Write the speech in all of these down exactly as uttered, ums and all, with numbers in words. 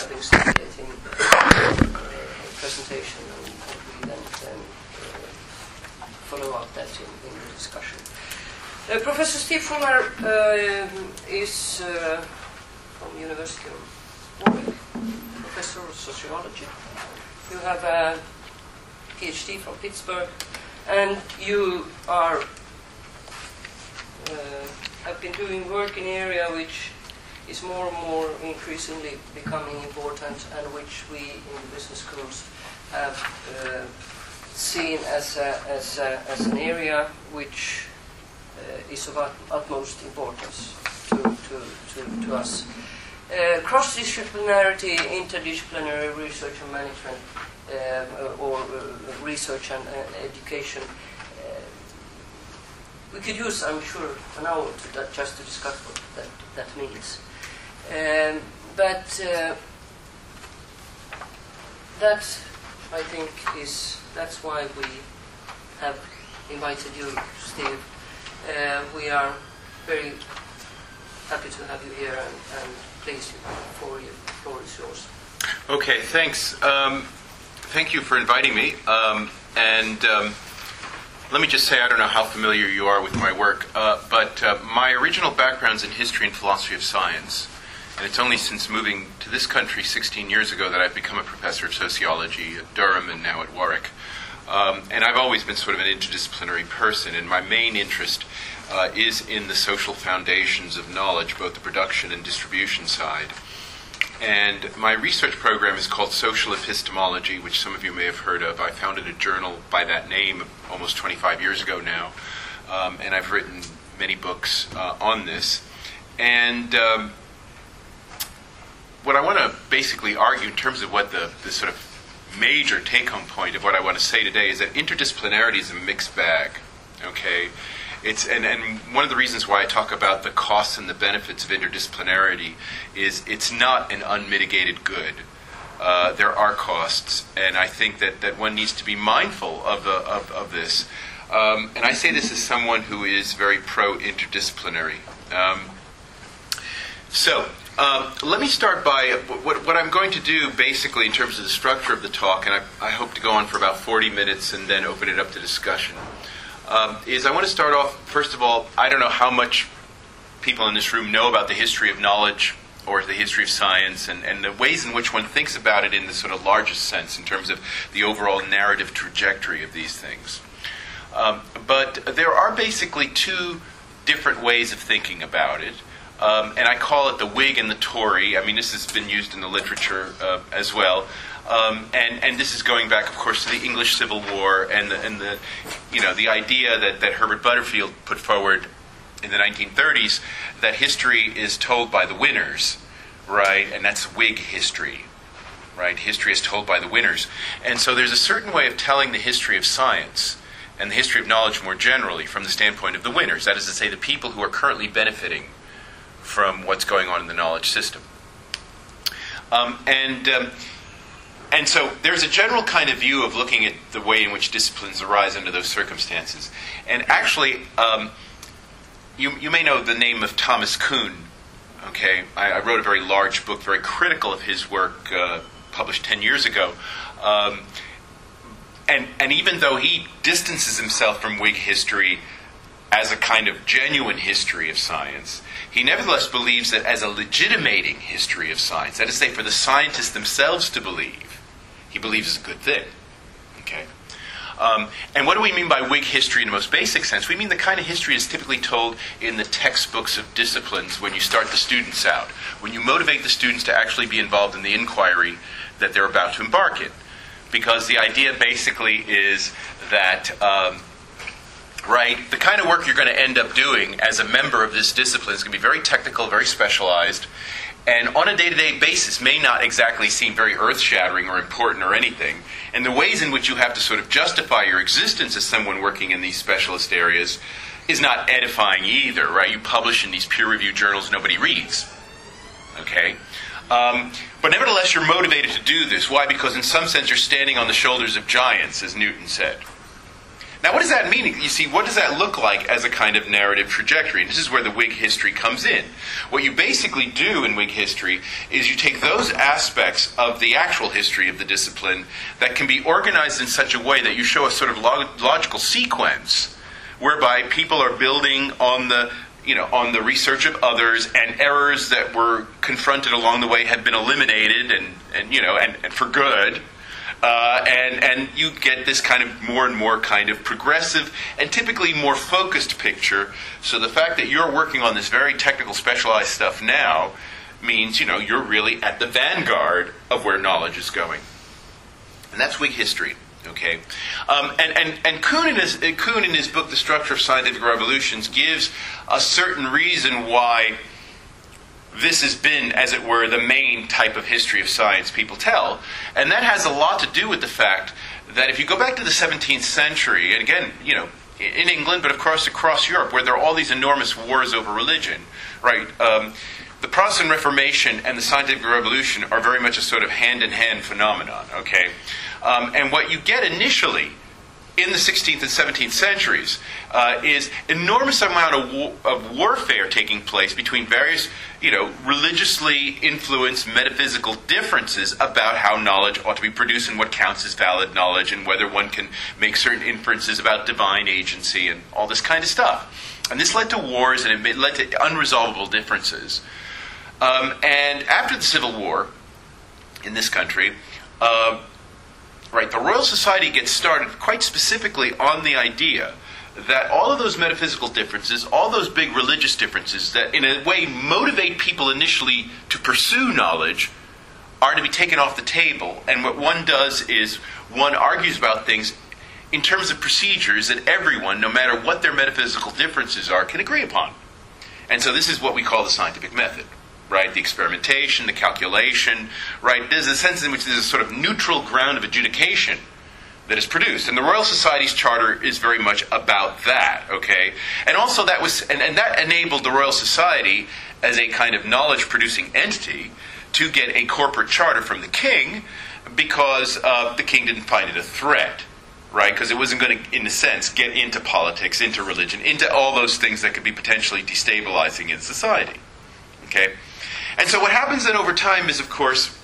having stimulating uh, presentation, and, and we then, then uh, follow up that in, in the discussion. Uh, Professor Steve Fuller uh, is uh, from University of Warwick, Professor of Sociology. You have a PhD from Pittsburgh, and you are uh, have been doing work in an area which is more and more increasingly becoming important, and which we in the business schools have uh, seen as a, as a, as an area which uh, is of ut utmost importance to to to, to us. Uh, cross-disciplinarity, interdisciplinary research and management, uh, or uh, research and uh, education. Uh, we could use, I'm sure, an hour to that, just to discuss what that, that means. Um, but uh, that, I think, is that's why we have invited you, Steve. Uh, we are very happy to have you here, and, and please, for you, the floor is yours. Okay, thanks. Um, thank you for inviting me. Um, and um, let me just say, I don't know how familiar you are with my work, uh, but uh, my original background's in history and philosophy of science. And it's only since moving to this country sixteen years ago that I've become a professor of sociology at Durham and now at Warwick. Um, and I've always been sort of an interdisciplinary person, and my main interest uh, is in the social foundations of knowledge, both the production and distribution side. And my research program is called Social Epistemology, which some of you may have heard of. I founded a journal by that name almost twenty-five years ago now, um, and I've written many books uh, on this. And um, what I want to basically argue in terms of what the, the sort of major take-home point of what I want to say today is that interdisciplinarity is a mixed bag, okay? It's, and, and one of the reasons why I talk about the costs and the benefits of interdisciplinarity is it's not an unmitigated good. Uh, there are costs, and I think that, that one needs to be mindful of, uh, of, of this. Um, and I say this as someone who is very pro-interdisciplinary. Um, so, Um, let me start by what, what I'm going to do basically in terms of the structure of the talk, and I, I hope to go on for about forty minutes and then open it up to discussion, um, is I want to start off, first of all, I don't know how much people in this room know about the history of knowledge or the history of science and, and the ways in which one thinks about it in the sort of largest sense in terms of the overall narrative trajectory of these things. Um, but there are basically two different ways of thinking about it. Um, and I call it the Whig and the Tory. I mean, this has been used in the literature uh, as well. Um, and, and this is going back, of course, to the English Civil War and the, and the you know, the idea that, that Herbert Butterfield put forward in the nineteen thirties, that history is told by the winners, right? And that's Whig history, right? History is told by the winners. And so there's a certain way of telling the history of science and the history of knowledge more generally from the standpoint of the winners. That is to say, the people who are currently benefiting from what's going on in the knowledge system. Um, and um, and so there's a general kind of view of looking at the way in which disciplines arise under those circumstances. And actually, um, you, you may know the name of Thomas Kuhn. Okay, I, I wrote a very large book, very critical of his work, uh, published ten years ago. Um, and, and even though he distances himself from Whig history as a kind of genuine history of science, he nevertheless believes that as a legitimating history of science, that is to say, for the scientists themselves to believe, he believes is a good thing. Okay? Um, and what do we mean by Whig history in the most basic sense? We mean the kind of history that's typically told in the textbooks of disciplines when you start the students out, when you motivate the students to actually be involved in the inquiry that they're about to embark in. Because the idea basically is that um, right? The kind of work you're going to end up doing as a member of this discipline is going to be very technical, very specialized, and on a day-to-day basis may not exactly seem very earth-shattering or important or anything. And the ways in which you have to sort of justify your existence as someone working in these specialist areas is not edifying either, right? You publish in these peer-reviewed journals nobody reads, okay? Um, but nevertheless, you're motivated to do this. Why? Because in some sense you're standing on the shoulders of giants, as Newton said. Now, what does that mean? You see, what does that look like as a kind of narrative trajectory? And this is where the Whig history comes in. What you basically do in Whig history is you take those aspects of the actual history of the discipline that can be organized in such a way that you show a sort of log- logical sequence whereby people are building on the you know, on the research of others, and errors that were confronted along the way have been eliminated, and, and you know, and, and for good. Uh, and and you get this kind of more and more kind of progressive and typically more focused picture. So the fact that you're working on this very technical, specialized stuff now means, you know, you're really at the vanguard of where knowledge is going. And that's Whig history. Okay, um, and and and Kuhn in his Kuhn in his book *The Structure of Scientific Revolutions* gives a certain reason why this has been, as it were, the main type of history of science people tell, and that has a lot to do with the fact that if you go back to the seventeenth century, and again, you know, in England, but of course across Europe, where there are all these enormous wars over religion, right? Um, the Protestant Reformation and the Scientific Revolution are very much a sort of hand-in-hand phenomenon. Okay. Um, and what you get initially in the sixteenth and seventeenth centuries uh, is enormous amount of, war- of warfare taking place between various, you know, religiously influenced metaphysical differences about how knowledge ought to be produced and what counts as valid knowledge and whether one can make certain inferences about divine agency and all this kind of stuff. And this led to wars, and it led to unresolvable differences. Um, and after the Civil War in this country, uh, Right, the Royal Society gets started quite specifically on the idea that all of those metaphysical differences, all those big religious differences that in a way motivate people initially to pursue knowledge are to be taken off the table. And what one does is one argues about things in terms of procedures that everyone, no matter what their metaphysical differences are, can agree upon. And so this is what we call the scientific method. Right, the experimentation, the calculation, right? There's a sense in which there's a sort of neutral ground of adjudication that is produced. And the Royal Society's charter is very much about that, okay? And also that was, and, and that enabled the Royal Society as a kind of knowledge-producing entity to get a corporate charter from the king because uh, the king didn't find it a threat, right? Because it wasn't going to, in a sense, get into politics, into religion, into all those things that could be potentially destabilizing in society, okay? And so what happens then over time is, of course,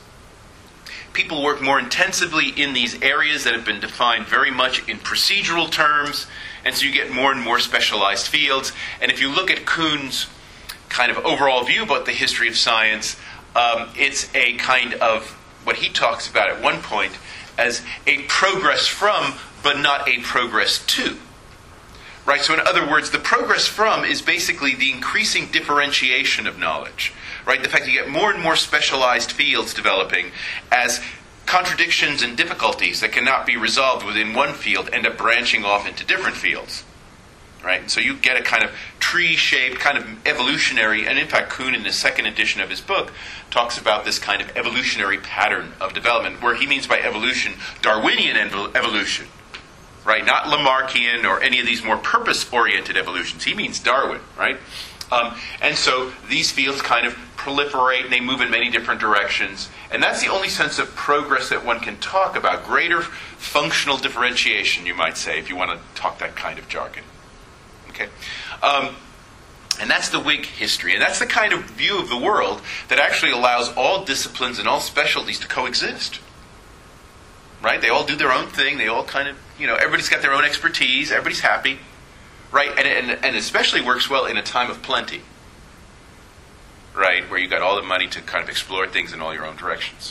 people work more intensively in these areas that have been defined very much in procedural terms, and so you get more and more specialized fields. And if you look at Kuhn's kind of overall view about the history of science, um, it's a kind of what he talks about at one point as a progress from, but not a progress to. Right? So in other words, the progress from is basically the increasing differentiation of knowledge. Right? The fact that you get more and more specialized fields developing as contradictions and difficulties that cannot be resolved within one field end up branching off into different fields. Right? And so you get a kind of tree-shaped, kind of evolutionary, and in fact Kuhn in the second edition of his book talks about this kind of evolutionary pattern of development, where he means by evolution Darwinian evo- evolution. Right? Not Lamarckian or any of these more purpose-oriented evolutions. He means Darwin, right? Um, and so these fields kind of proliferate and they move in many different directions. And that's the only sense of progress that one can talk about. Greater functional differentiation, you might say, if you want to talk that kind of jargon. Okay? Um, and that's the Whig history. And that's the kind of view of the world that actually allows all disciplines and all specialties to coexist. Right? They all do their own thing. They all kind of, you know, everybody's got their own expertise. Everybody's happy. Right? And, and, and especially works well in a time of plenty. Right? Where you got all the money to kind of explore things in all your own directions.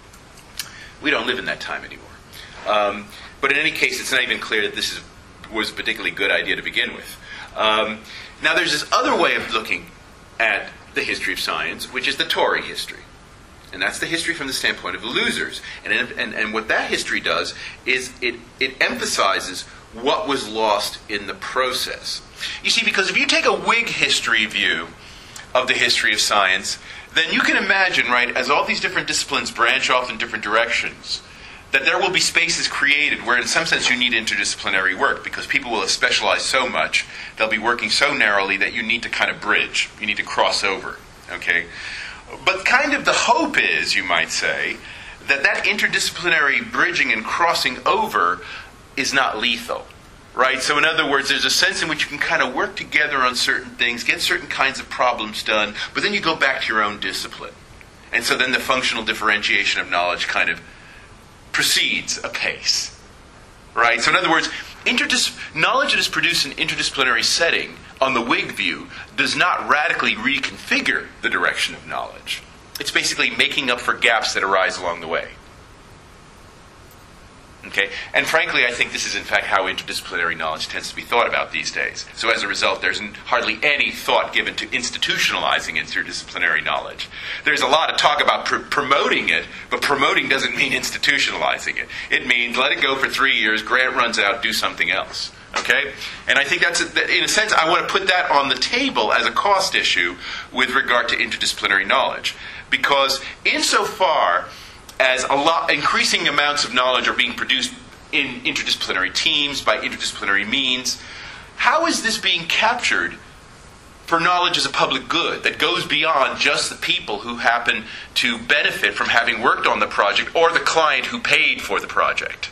We don't live in that time anymore. Um, but in any case, it's not even clear that this is, was a particularly good idea to begin with. Um, now, there's this other way of looking at the history of science, which is the Tory history. And that's the history from the standpoint of the losers. And, and, and what that history does is it, it emphasizes what was lost in the process. You see, because if you take a Whig history view of the history of science, then you can imagine, right, as all these different disciplines branch off in different directions, that there will be spaces created where in some sense you need interdisciplinary work because people will have specialized so much, they'll be working so narrowly that you need to kind of bridge, you need to cross over, okay? But kind of the hope is, you might say, that that interdisciplinary bridging and crossing over is not lethal, right? So in other words, there's a sense in which you can kind of work together on certain things, get certain kinds of problems done, but then you go back to your own discipline. And so then the functional differentiation of knowledge kind of proceeds apace, right? So in other words, interdis- knowledge that is produced in an interdisciplinary setting, on the Whig view, does not radically reconfigure the direction of knowledge. It's basically making up for gaps that arise along the way. Okay? And frankly, I think this is in fact how interdisciplinary knowledge tends to be thought about these days. So as a result, there's hardly any thought given to institutionalizing interdisciplinary knowledge. There's a lot of talk about pr- promoting it, but promoting doesn't mean institutionalizing it. It means let it go for three years, grant runs out, do something else. Okay? And I think that's, a, in a sense, I want to put that on the table as a cost issue with regard to interdisciplinary knowledge. Because insofar as a lot, increasing amounts of knowledge are being produced in interdisciplinary teams by interdisciplinary means, how is this being captured for knowledge as a public good that goes beyond just the people who happen to benefit from having worked on the project or the client who paid for the project?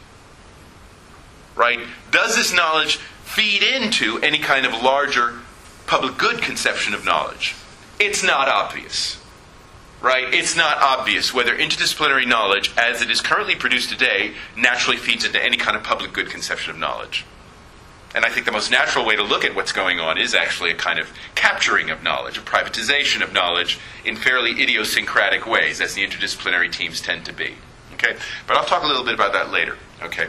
Right? Does this knowledge feed into any kind of larger public good conception of knowledge? It's not obvious. Right? It's not obvious whether interdisciplinary knowledge, as it is currently produced today, naturally feeds into any kind of public good conception of knowledge. And I think the most natural way to look at what's going on is actually a kind of capturing of knowledge, a privatization of knowledge in fairly idiosyncratic ways, as the interdisciplinary teams tend to be. Okay? But I'll talk a little bit about that later. Okay?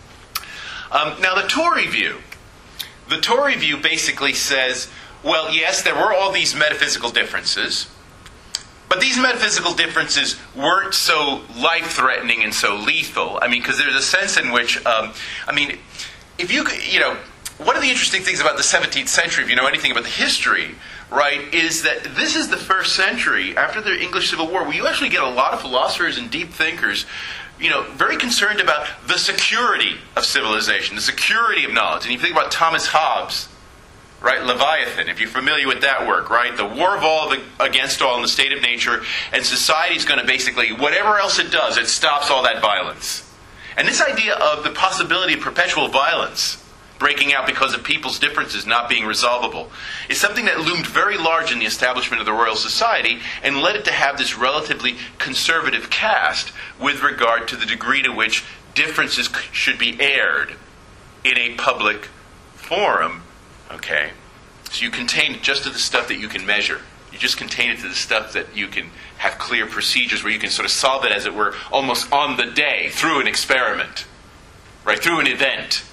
Um, now, the Tory view. The Tory view basically says, well, yes, there were all these metaphysical differences, but these metaphysical differences weren't so life-threatening and so lethal. I mean, because there's a sense in which, um, I mean, if you, you know, one of the interesting things about the seventeenth century, if you know anything about the history, right, is that this is the first century after the English Civil War where you actually get a lot of philosophers and deep thinkers, you know, very concerned about the security of civilization, the security of knowledge. And if you think about Thomas Hobbes, right, Leviathan, if you're familiar with that work, right, the war of all the, against all in the state of nature, and society's going to basically, whatever else it does, it stops all that violence. And this idea of the possibility of perpetual violence breaking out because of people's differences not being resolvable is something that loomed very large in the establishment of the Royal Society and led it to have this relatively conservative cast with regard to the degree to which differences should be aired in a public forum. Okay? So you contain it just to the stuff that you can measure. You just contain it to the stuff that you can have clear procedures where you can sort of solve it, as it were, almost on the day, through an experiment. Right? Through an event.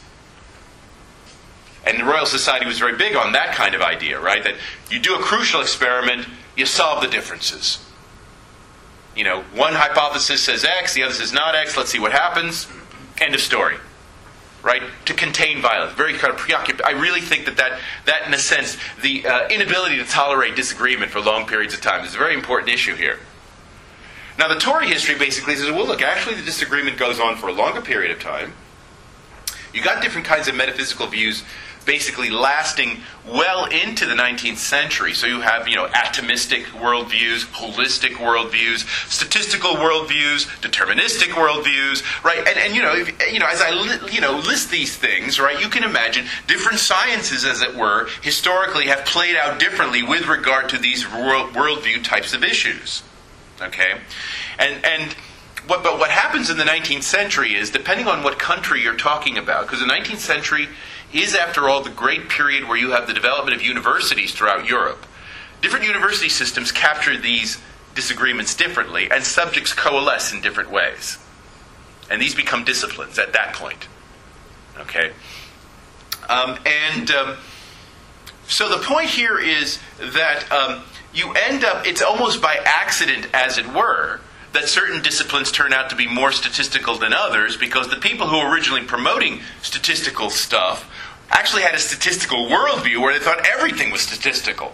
And the Royal Society was very big on that kind of idea, right? That you do a crucial experiment, you solve the differences. You know, one hypothesis says X, the other says not X, let's see what happens. End of story. Right? To contain violence. Very kind of preoccupied. I really think that that, that in a sense, the uh, inability to tolerate disagreement for long periods of time is a very important issue here. Now, the Tory history basically says, well, look, actually the disagreement goes on for a longer period of time. You got different kinds of metaphysical views basically lasting well into the nineteenth century. So you have, you know, atomistic worldviews, holistic worldviews, statistical worldviews, deterministic worldviews, right? And, and you know, if, you know, as I li- you know list these things, right, you can imagine different sciences, as it were, historically have played out differently with regard to these world worldview types of issues. Okay, and and. What, but what happens in the nineteenth century is, depending on what country you're talking about, because the nineteenth century is, after all, the great period where you have the development of universities throughout Europe. Different university systems capture these disagreements differently, and subjects coalesce in different ways. And these become disciplines at that point. Okay? Um, and um, so the point here is that um, you end up, it's almost by accident, as it were, that certain disciplines turn out to be more statistical than others, because the people who were originally promoting statistical stuff actually had a statistical worldview where they thought everything was statistical.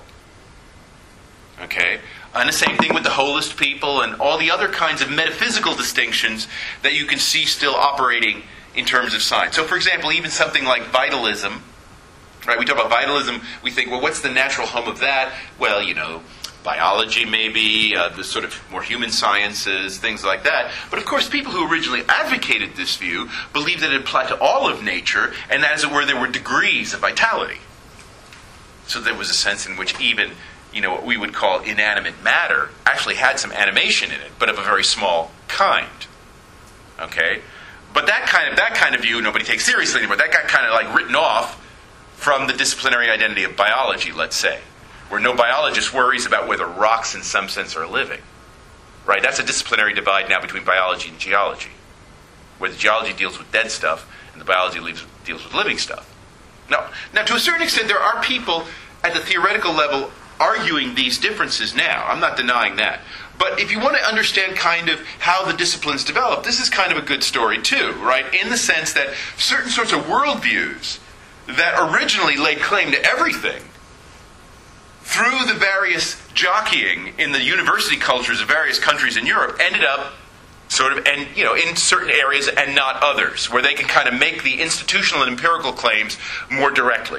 Okay? And the same thing with the holist people and all the other kinds of metaphysical distinctions that you can see still operating in terms of science. So, for example, even something like vitalism, right? We talk about vitalism, we think, well, what's the natural home of that? Well, you know, biology maybe, uh, the sort of more human sciences, things like that. But of course, people who originally advocated this view believed that it applied to all of nature, and as it were, there were degrees of vitality. So there was a sense in which even, you know, what we would call inanimate matter actually had some animation in it, but of a very small kind. Okay? But that kind of that kind of view nobody takes seriously anymore. That got kind of like written off from the disciplinary identity of biology, let's say, where no biologist worries about whether rocks in some sense are living. Right? That's a disciplinary divide now between biology and geology, where the geology deals with dead stuff and the biology leaves, deals with living stuff. Now, now, to a certain extent, there are people at the theoretical level arguing these differences now. I'm not denying that. But if you want to understand kind of how the disciplines develop, this is kind of a good story too, right? In the sense that certain sorts of worldviews that originally laid claim to everything, through the various jockeying in the university cultures of various countries in Europe, ended up sort of, and you know, in certain areas and not others, where they can kind of make the institutional and empirical claims more directly.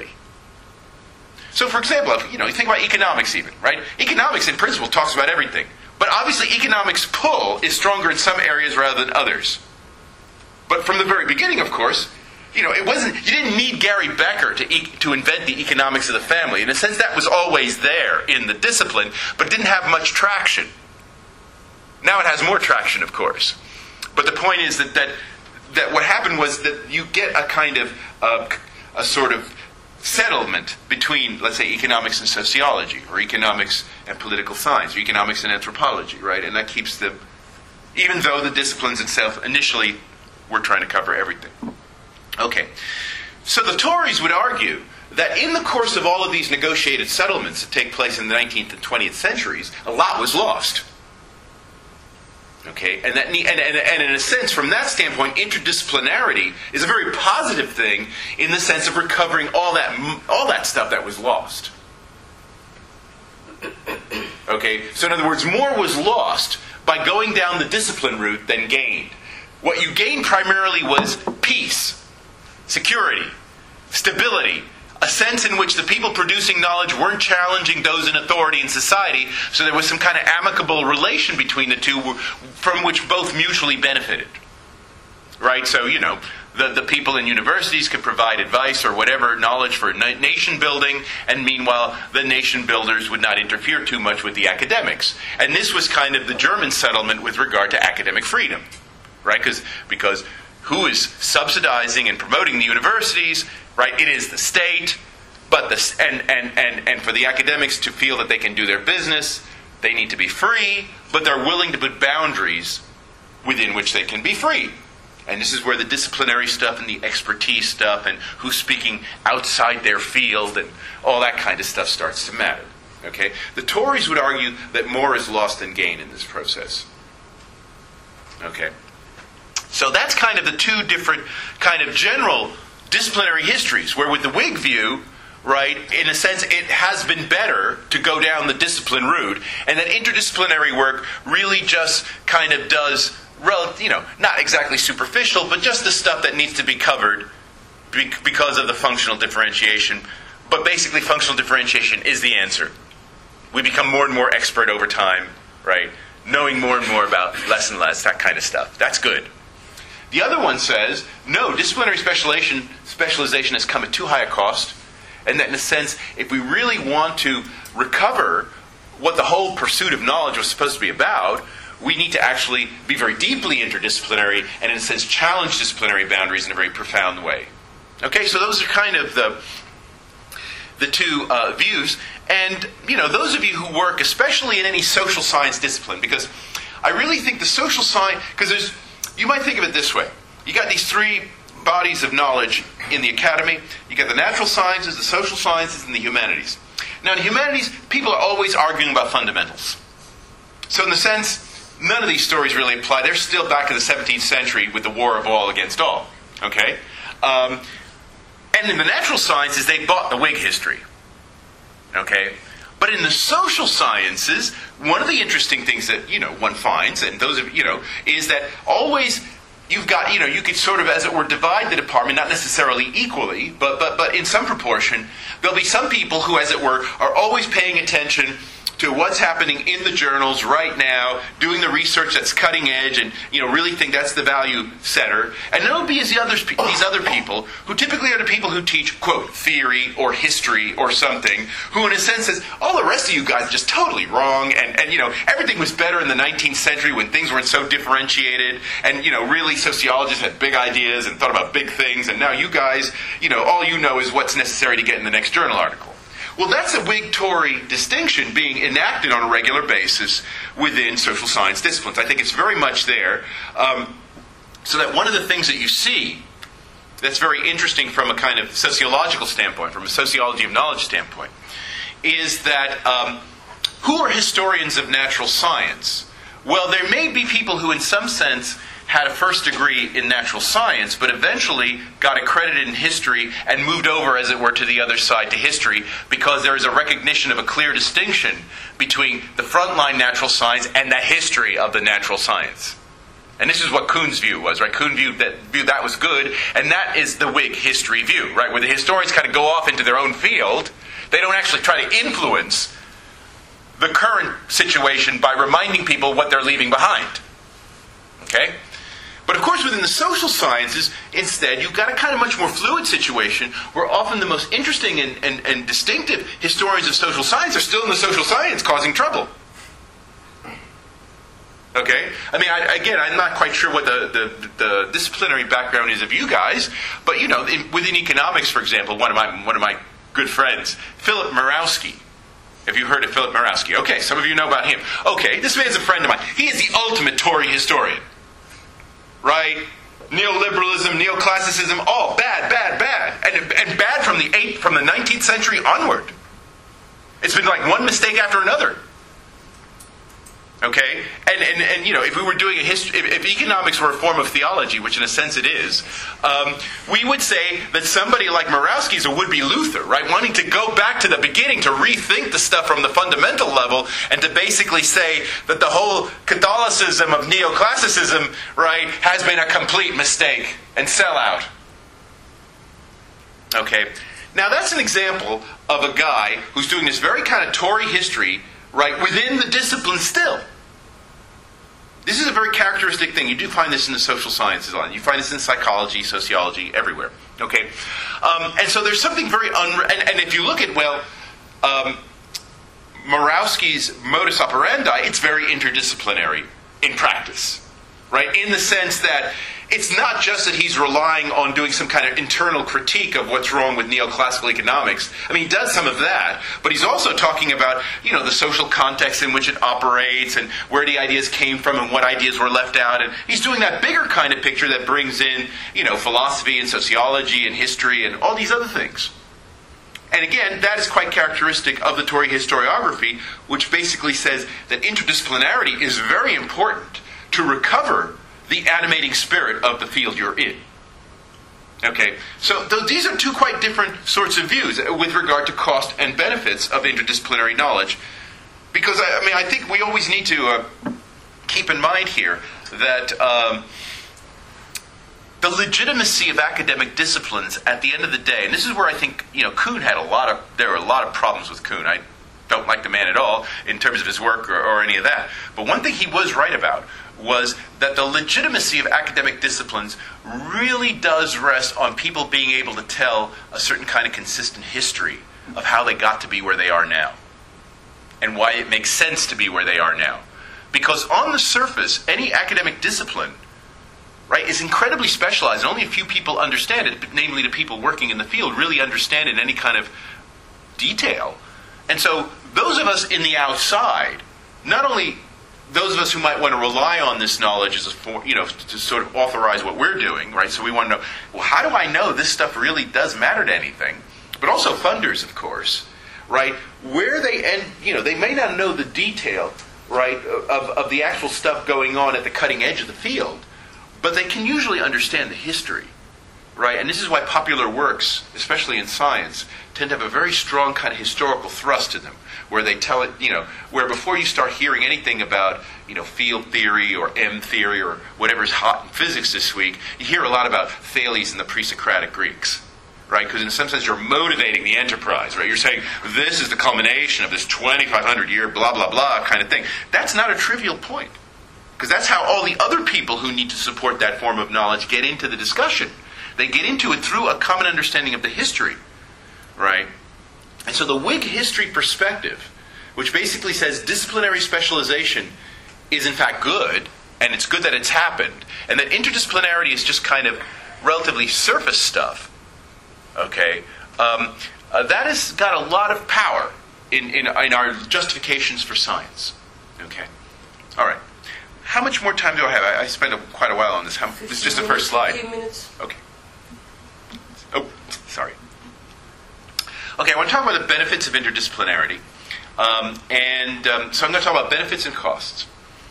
So, for example, if, you know, you think about economics even, right? Economics, in principle, talks about everything. But obviously, economics' pull is stronger in some areas rather than others. But from the very beginning, of course, you know, it wasn't, you didn't need Gary Becker to e- to invent the economics of the family. In a sense, that was always there in the discipline, but it didn't have much traction. Now it has more traction, of course. But the point is that that, that what happened was that you get a kind of, uh, a sort of settlement between, let's say, economics and sociology, or economics and political science, or economics and anthropology, right? And that keeps them, even though the disciplines itself initially were trying to cover everything. Okay. So the Tories would argue that in the course of all of these negotiated settlements that take place in the nineteenth and twentieth centuries, a lot was lost. Okay, and, that, and, and, and in a sense, from that standpoint, interdisciplinarity is a very positive thing in the sense of recovering all that all that stuff that was lost. Okay, so in other words, more was lost by going down the discipline route than gained. What you gained primarily was peace, security, stability, a sense in which the people producing knowledge weren't challenging those in authority in society, so there was some kind of amicable relation between the two from which both mutually benefited. Right? So, you know, the, the people in universities could provide advice or whatever knowledge for na- nation building, and meanwhile, the nation builders would not interfere too much with the academics. And this was kind of the German settlement with regard to academic freedom. Right? Because because who is subsidizing and promoting the universities? Right, it is the state, but the and, and, and, and for the academics to feel that they can do their business, they need to be free, but they're willing to put boundaries within which they can be free. And this is where the disciplinary stuff and the expertise stuff and who's speaking outside their field and all that kind of stuff starts to matter. Okay, the Tories would argue that more is lost than gained in this process. Okay, so that's kind of the two different kind of general disciplinary histories, where with the Whig view, right, in a sense, it has been better to go down the discipline route, and that interdisciplinary work really just kind of does, you know, not exactly superficial, but just the stuff that needs to be covered because of the functional differentiation. But basically, functional differentiation is the answer. We become more and more expert over time, right, knowing more and more about less and less, that kind of stuff. That's good. The other one says, no, disciplinary specialization, specialization has come at too high a cost, and that in a sense, if we really want to recover what the whole pursuit of knowledge was supposed to be about, we need to actually be very deeply interdisciplinary and in a sense challenge disciplinary boundaries in a very profound way. Okay, so those are kind of the the two uh, views. And, you know, those of you who work, especially in any social science discipline, because I really think the social science, because there's, you might think of it this way. You got these three bodies of knowledge in the academy. You got the natural sciences, the social sciences, and the humanities. Now, in the humanities, people are always arguing about fundamentals. So in the sense, none of these stories really apply. They're still back in the seventeenth century with the war of all against all. Okay? Um, and in the natural sciences, they bought the Whig history. Okay? But in the social sciences, one of the interesting things that, you know, one finds, and those of you know, is that always you've got, you know, you could sort of, as it were, divide the department, not necessarily equally, but but but in some proportion, there'll be some people who, as it were, are always paying attention to what's happening in the journals right now, doing the research that's cutting edge, and you know really think that's the value setter. And then it'll be these other these other people who typically are the people who teach quote theory or history or something, who in a sense says all the rest of you guys are just totally wrong, and and you know everything was better in the nineteenth century when things weren't so differentiated, and you know really sociologists had big ideas and thought about big things, and now you guys, you know all you know is what's necessary to get in the next journal article. Well, that's a Whig-Tory distinction being enacted on a regular basis within social science disciplines. I think it's very much there. Um, so that one of the things that you see that's very interesting from a kind of sociological standpoint, from a sociology of knowledge standpoint, is that um, who are historians of natural science? Well, there may be people who in some sense had a first degree in natural science, but eventually got accredited in history and moved over, as it were, to the other side, to history, because there is a recognition of a clear distinction between the frontline natural science and the history of the natural science. And this is what Kuhn's view was, right? Kuhn viewed that, viewed that was good, and that is the Whig history view, right? Where the historians kind of go off into their own field. They don't actually try to influence the current situation by reminding people what they're leaving behind. Okay? But of course, within the social sciences, instead, you've got a kind of much more fluid situation where often the most interesting and, and, and distinctive historians of social science are still in the social science causing trouble. Okay? I mean, I, again, I'm not quite sure what the, the, the disciplinary background is of you guys, but, you know, in, within economics, for example, one of my, one of my good friends, Philip Murawski. Have you heard of Philip Murawski? Okay, some of you know about him. Okay, this man's a friend of mine. He is the ultimate Tory historian. Right? Neoliberalism, neoclassicism, all bad, bad, bad. And, and bad from the eighth, from the nineteenth century onward. It's been like one mistake after another. Okay? And, and, and you know, if we were doing a history, if, if economics were a form of theology, which in a sense it is, um, we would say that somebody like Murawski is a would-be Luther, right? Wanting to go back to the beginning, to rethink the stuff from the fundamental level, and to basically say that the whole Catholicism of neoclassicism, right, has been a complete mistake and sellout. Okay? Now that's an example of a guy who's doing this very kind of Tory history, right, within the discipline still. This is a very characteristic thing. You do find this in the social sciences a lot. You find this in psychology, sociology, everywhere. Okay? Um, and so there's something very... Un- and, and if you look at, well, um, Murawski's modus operandi, it's very interdisciplinary in practice. Right? In the sense that it's not just that he's relying on doing some kind of internal critique of what's wrong with neoclassical economics. I mean, he does some of that, but he's also talking about, you know, the social context in which it operates and where the ideas came from and what ideas were left out. And he's doing that bigger kind of picture that brings in, you know, philosophy and sociology and history and all these other things. And again, that is quite characteristic of the Tory historiography, which basically says that interdisciplinarity is very important to recover the animating spirit of the field you're in. Okay, so th- these are two quite different sorts of views with regard to cost and benefits of interdisciplinary knowledge. Because, I, I mean, I think we always need to uh, keep in mind here that um, the legitimacy of academic disciplines at the end of the day, and this is where I think, you know, Kuhn had a lot of, there were a lot of problems with Kuhn. I don't like the man at all in terms of his work or, or any of that. But one thing he was right about was that the legitimacy of academic disciplines really does rest on people being able to tell a certain kind of consistent history of how they got to be where they are now and why it makes sense to be where they are now. Because on the surface, any academic discipline, right, is incredibly specialized, and only a few people understand it, namely the people working in the field really understand it in any kind of detail. And so those of us in the outside, not only those of us who might want to rely on this knowledge as a form, you know, to sort of authorize what we're doing, right? So we want to know, well, how do I know this stuff really does matter to anything? But also funders, of course, right? Where they end, you know, they may not know the detail, right, of, of the actual stuff going on at the cutting edge of the field, but they can usually understand the history, right? And this is why popular works, especially in science, tend to have a very strong kind of historical thrust to them, where they tell it, you know, where before you start hearing anything about, you know, field theory or M theory or whatever's hot in physics this week, you hear a lot about Thales and the pre-Socratic Greeks, right? Because in some sense you're motivating the enterprise, right? You're saying this is the culmination of this twenty-five hundred year blah, blah, blah kind of thing. That's not a trivial point. Because that's how all the other people who need to support that form of knowledge get into the discussion. They get into it through a common understanding of the history, right? And so the Whig history perspective, which basically says disciplinary specialization is in fact good, and it's good that it's happened, and that interdisciplinarity is just kind of relatively surface stuff, okay, um, uh, that has got a lot of power in, in, in our justifications for science, okay? All right. How much more time do I have? I, I spent a, quite a while on this. How, this is just the first slide. fifteen minutes. Okay. Oh, sorry. Okay, I want to talk about the benefits of interdisciplinarity. Um, and um, so I'm going to talk about benefits and costs.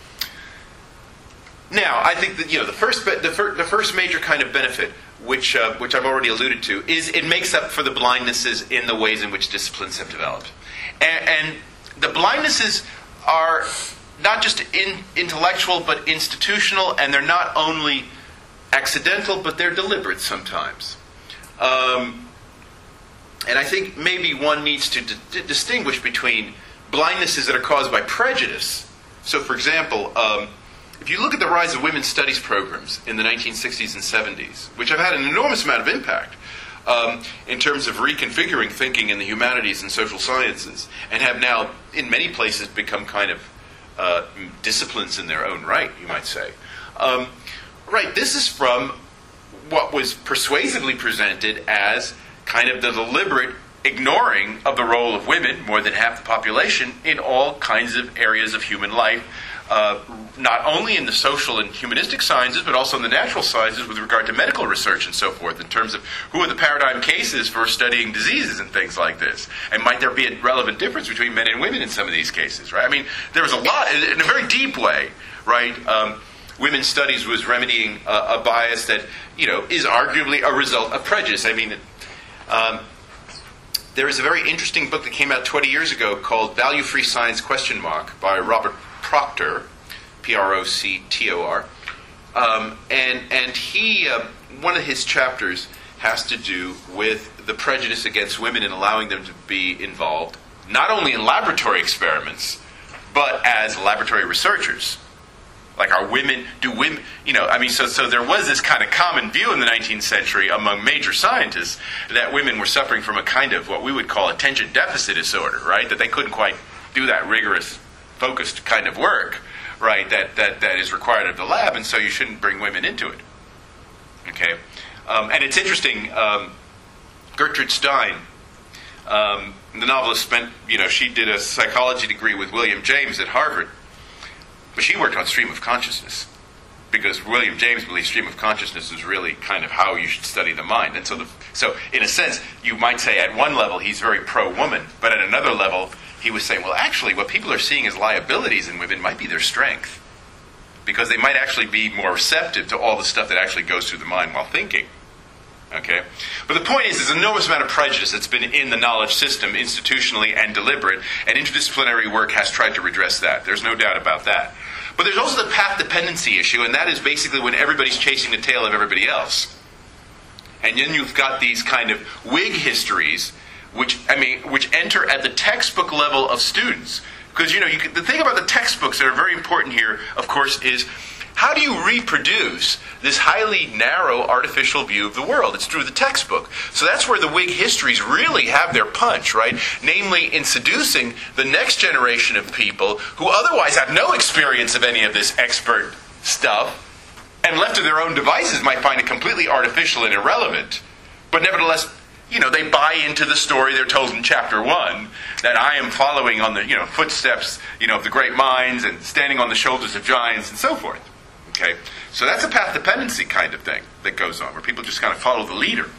Now, I think that, you know, the first be- the, fir- the first major kind of benefit, which uh, which I've already alluded to, is it makes up for the blindnesses in the ways in which disciplines have developed. And, and the blindnesses are not just in, intellectual, but institutional, and they're not only accidental, but they're deliberate sometimes. Um, and I think maybe one needs to d- distinguish between blindnesses that are caused by prejudice. So, for example, um, if you look at the rise of women's studies programs in the nineteen sixties and seventies, which have had an enormous amount of impact um, in terms of reconfiguring thinking in the humanities and social sciences, and have now, in many places, become kind of Uh, disciplines in their own right, you might say. Um, right, this is from what was persuasively presented as kind of the deliberate ignoring of the role of women, more than half the population, in all kinds of areas of human life, uh, not only in the social and humanistic sciences, but also in the natural sciences with regard to medical research and so forth, in terms of who are the paradigm cases for studying diseases and things like this. And might there be a relevant difference between men and women in some of these cases, right? I mean, there was a lot, in a very deep way, right? Um, women's studies was remedying uh, a bias that, you know, is arguably a result of prejudice. I mean, um, there is a very interesting book that came out twenty years ago called Value-Free Science question mark by Robert Proctor, P R O C T O R, um, and and he uh, one of his chapters has to do with the prejudice against women and allowing them to be involved not only in laboratory experiments but as laboratory researchers. Like, are women, do women, you know, I mean, so so there was this kind of common view in the nineteenth century among major scientists that women were suffering from a kind of what we would call attention deficit disorder, right? That they couldn't quite do that rigorous, focused kind of work, right, that, that, that is required of the lab, and so you shouldn't bring women into it. Okay? Um, and it's interesting, um, Gertrude Stein, um, the novelist, spent, you know, she did a psychology degree with William James at Harvard, but she worked on stream of consciousness, because William James believed stream of consciousness is really kind of how you should study the mind. And so, the, so in a sense, you might say at one level he's very pro-woman, but at another level he was saying, well, actually, what people are seeing as liabilities in women might be their strength, because they might actually be more receptive to all the stuff that actually goes through the mind while thinking. Okay? But the point is, there's an enormous amount of prejudice that's been in the knowledge system, institutionally and deliberate, and interdisciplinary work has tried to redress that. There's no doubt about that. But there's also the path dependency issue, and that is basically when everybody's chasing the tail of everybody else. And then you've got these kind of Whig histories, which I mean, which enter at the textbook level of students. Because, you know, you can, the thing about the textbooks that are very important here, of course, is how do you reproduce this highly narrow artificial view of the world? It's through the textbook. So that's where the Whig histories really have their punch, right? Namely, in seducing the next generation of people who otherwise have no experience of any of this expert stuff, and left to their own devices might find it completely artificial and irrelevant. But nevertheless, you know, they buy into the story they're told in chapter one, that I am following on the, you know, footsteps, you know, of the great minds and standing on the shoulders of giants and so forth. Okay, so that's a path dependency kind of thing that goes on, where people just kind of follow the leader.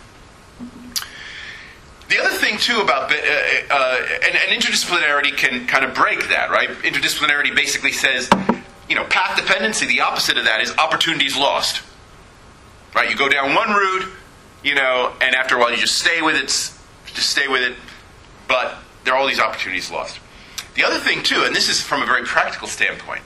The other thing, too, about uh, uh, and, and interdisciplinarity can kind of break that, right? Interdisciplinarity basically says, you know, path dependency, the opposite of that is opportunities lost. Right? You go down one route, you know, and after a while you just stay with it, just stay with it, but there are all these opportunities lost. The other thing, too, and this is from a very practical standpoint,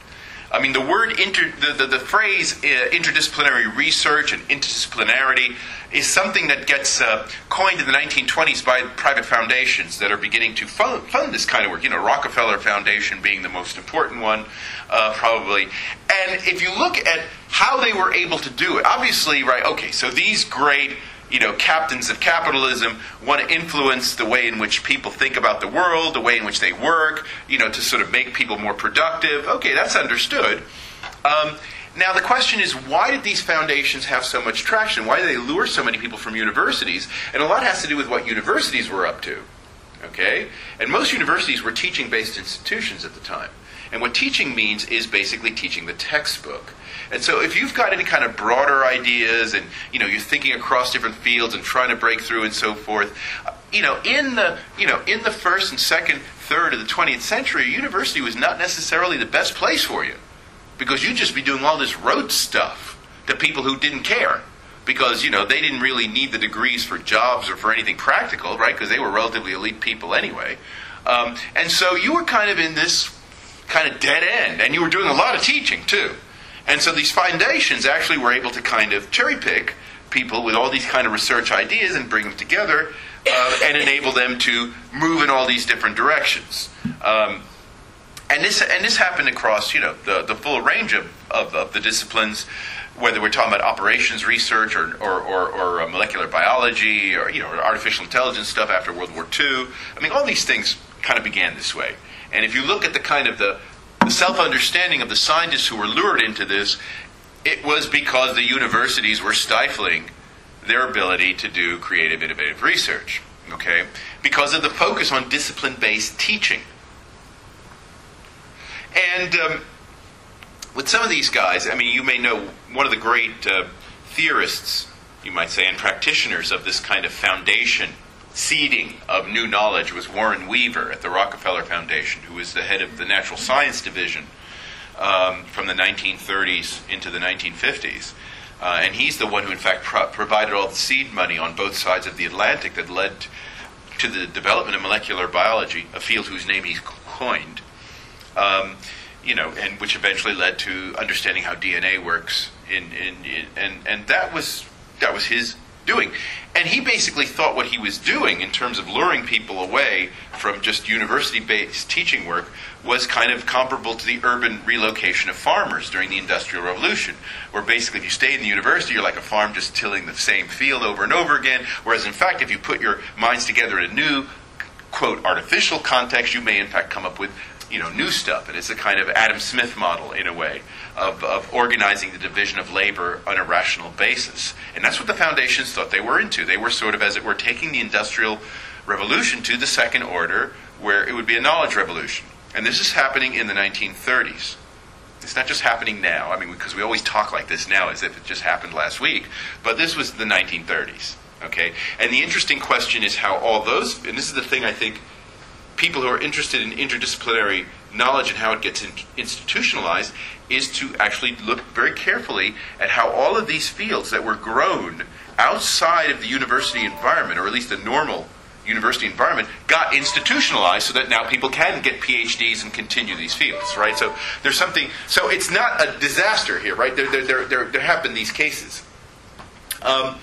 I mean, the word, inter, the, the, the phrase uh, interdisciplinary research and interdisciplinarity is something that gets uh, coined in the nineteen twenties by private foundations that are beginning to fund, fund this kind of work. You know, Rockefeller Foundation being the most important one, uh, probably. And if you look at how they were able to do it, obviously, right, okay, so these great, you know, captains of capitalism want to influence the way in which people think about the world, the way in which they work, you know, to sort of make people more productive. Okay, that's understood. Um, now, the question is, why did these foundations have so much traction? Why did they lure so many people from universities? And a lot has to do with what universities were up to. Okay? And most universities were teaching-based institutions at the time. And what teaching means is basically teaching the textbook. And so if you've got any kind of broader ideas and, you know, you're thinking across different fields and trying to break through and so forth, uh, you know, in the, you know, in the first and second, third of the twentieth century, a university was not necessarily the best place for you, because you'd just be doing all this rote stuff to people who didn't care, because, you know, they didn't really need the degrees for jobs or for anything practical, right, because they were relatively elite people anyway. Um, and so you were kind of in this kind of dead end, and you were doing a lot of teaching too. And so these foundations actually were able to kind of cherry pick people with all these kind of research ideas and bring them together uh, and enable them to move in all these different directions. Um, and this and this happened across, you know, the, the full range of, of, of the disciplines, whether we're talking about operations research or or, or, or molecular biology or, you know, artificial intelligence stuff after World War Two. I mean, all these things kind of began this way. And if you look at the kind of the, the self-understanding of the scientists who were lured into this, it was because the universities were stifling their ability to do creative, innovative research, okay? Because of the focus on discipline-based teaching. And um, with some of these guys, I mean, you may know one of the great uh, theorists, you might say, and practitioners of this kind of foundation seeding of new knowledge was Warren Weaver at the Rockefeller Foundation, who was the head of the Natural Science Division um, from the nineteen thirties into the nineteen fifties. Uh, and he's the one who, in fact, pro- provided all the seed money on both sides of the Atlantic that led to the development of molecular biology, a field whose name he coined, um, you know, and which eventually led to understanding how D N A works. In, in, in and and that was that was his doing. And he basically thought what he was doing in terms of luring people away from just university-based teaching work was kind of comparable to the urban relocation of farmers during the Industrial Revolution, where basically if you stay in the university, you're like a farm just tilling the same field over and over again, whereas in fact if you put your minds together in a new, quote, artificial context, you may in fact come up with, you know, new stuff. And it's a kind of Adam Smith model, in a way, of, of organizing the division of labor on a rational basis. And that's what the foundations thought they were into. They were sort of, as it were, taking the Industrial Revolution to the second order, where it would be a knowledge revolution. And this is happening in the nineteen thirties. It's not just happening now. I mean, because we always talk like this now as if it just happened last week. But this was the nineteen thirties. Okay? And the interesting question is how all those, and this is the thing I think people who are interested in interdisciplinary knowledge and how it gets in, institutionalized, is to actually look very carefully at how all of these fields that were grown outside of the university environment, or at least the normal university environment, got institutionalized so that now people can get P H Ds and continue these fields, right? So there's something, so it's not a disaster here, right? There, there, there, there, there have been these cases. Um,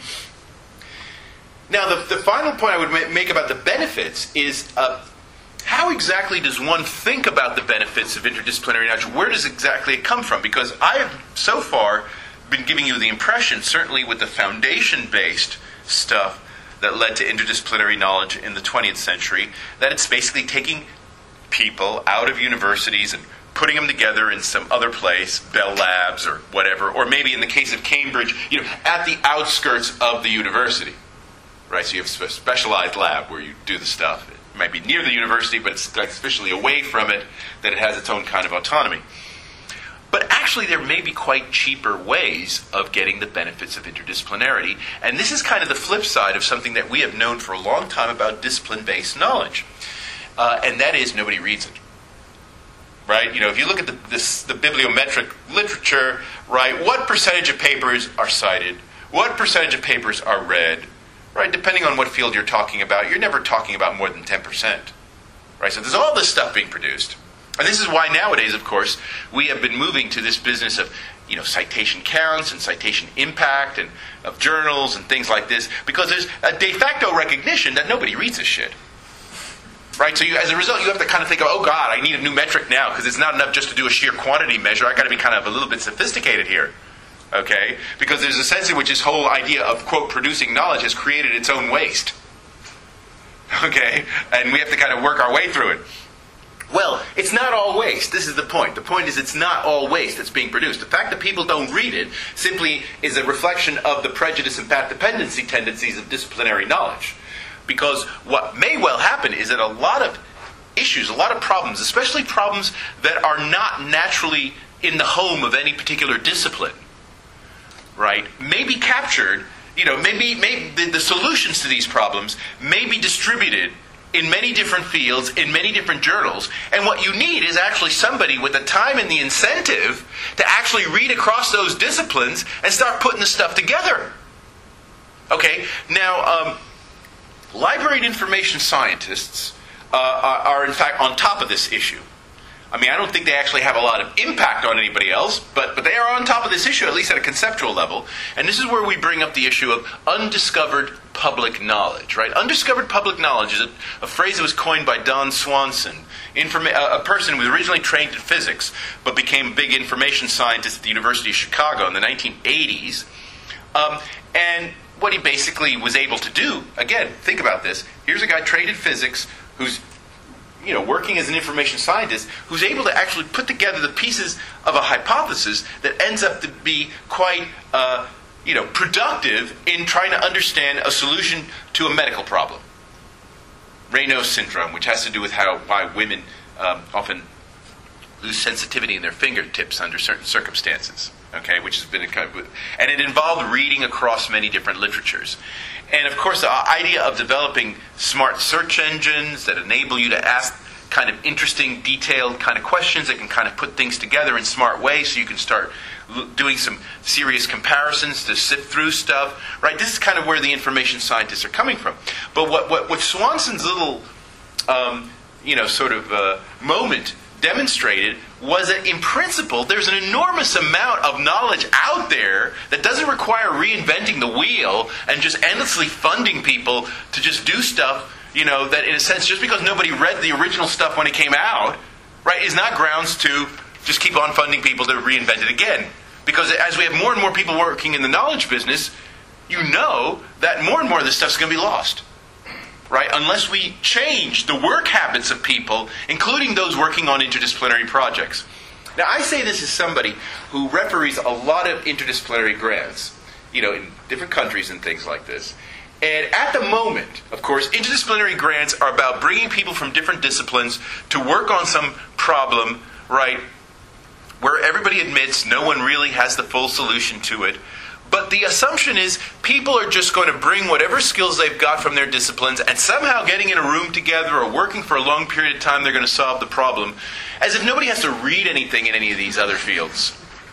now, the, the final point I would ma- make about the benefits is, uh, how exactly does one think about the benefits of interdisciplinary knowledge? Where does exactly it come from? Because I have so far been giving you the impression, certainly with the foundation-based stuff that led to interdisciplinary knowledge in the twentieth century, that it's basically taking people out of universities and putting them together in some other place, Bell Labs or whatever, or maybe in the case of Cambridge, you know, at the outskirts of the university. Right, so you have a specialized lab where you do the stuff. It might be near the university, but it's sufficiently away from it that it has its own kind of autonomy. But actually, there may be quite cheaper ways of getting the benefits of interdisciplinarity. And this is kind of the flip side of something that we have known for a long time about discipline-based knowledge. Uh, and that is, nobody reads it. Right? You know, if you look at the, this, the bibliometric literature, right, what percentage of papers are cited? What percentage of papers are read? Right? Depending on what field you're talking about, you're never talking about more than ten percent. Right? So there's all this stuff being produced. And this is why nowadays, of course, we have been moving to this business of, you know, citation counts and citation impact and of journals and things like this, because there's a de facto recognition that nobody reads this shit. Right? So you, as a result, you have to kind of think, of, oh God, I need a new metric now, because it's not enough just to do a sheer quantity measure. I've got to be kind of a little bit sophisticated here. Okay? Because there's a sense in which this whole idea of, quote, producing knowledge has created its own waste. Okay? And we have to kind of work our way through it. Well, it's not all waste. This is the point. The point is it's not all waste that's being produced. The fact that people don't read it simply is a reflection of the prejudice and path dependency tendencies of disciplinary knowledge. Because what may well happen is that a lot of issues, a lot of problems, especially problems that are not naturally in the home of any particular discipline, right, may be captured, you know, maybe, maybe the, the solutions to these problems may be distributed in many different fields, in many different journals, and what you need is actually somebody with the time and the incentive to actually read across those disciplines and start putting the stuff together. Okay, now, um, library and information scientists uh, are, are in fact on top of this issue. I mean, I don't think they actually have a lot of impact on anybody else, but, but they are on top of this issue, at least at a conceptual level. And this is where we bring up the issue of undiscovered public knowledge, right? Undiscovered public knowledge is a, a phrase that was coined by Don Swanson, informa- a, a person who was originally trained in physics, but became a big information scientist at the University of Chicago in the nineteen eighties. Um, and what he basically was able to do, again, think about this. Here's a guy trained in physics who's you know, working as an information scientist, who's able to actually put together the pieces of a hypothesis that ends up to be quite, uh, you know, productive in trying to understand a solution to a medical problem. Raynaud's syndrome, which has to do with how why women um, often lose sensitivity in their fingertips under certain circumstances. Okay, which has been a kind of, and it involved reading across many different literatures. And of course, the idea of developing smart search engines that enable you to ask kind of interesting, detailed kind of questions that can kind of put things together in smart ways so you can start l- doing some serious comparisons to sift through stuff, right? This is kind of where the information scientists are coming from. But what, what, what Swanson's little, um, you know, sort of uh, moment demonstrated was that in principle there's an enormous amount of knowledge out there that doesn't require reinventing the wheel and just endlessly funding people to just do stuff, you know, that in a sense just because nobody read the original stuff when it came out, right, is not grounds to just keep on funding people to reinvent it again. Because as we have more and more people working in the knowledge business, you know that more and more of this stuff is going to be lost. Right? Unless we change the work habits of people, including those working on interdisciplinary projects. Now, I say this as somebody who referees a lot of interdisciplinary grants, you know, in different countries and things like this. And at the moment, of course, interdisciplinary grants are about bringing people from different disciplines to work on some problem, right, where everybody admits no one really has the full solution to it. But the assumption is people are just going to bring whatever skills they've got from their disciplines and somehow getting in a room together or working for a long period of time, they're going to solve the problem. As if nobody has to read anything in any of these other fields.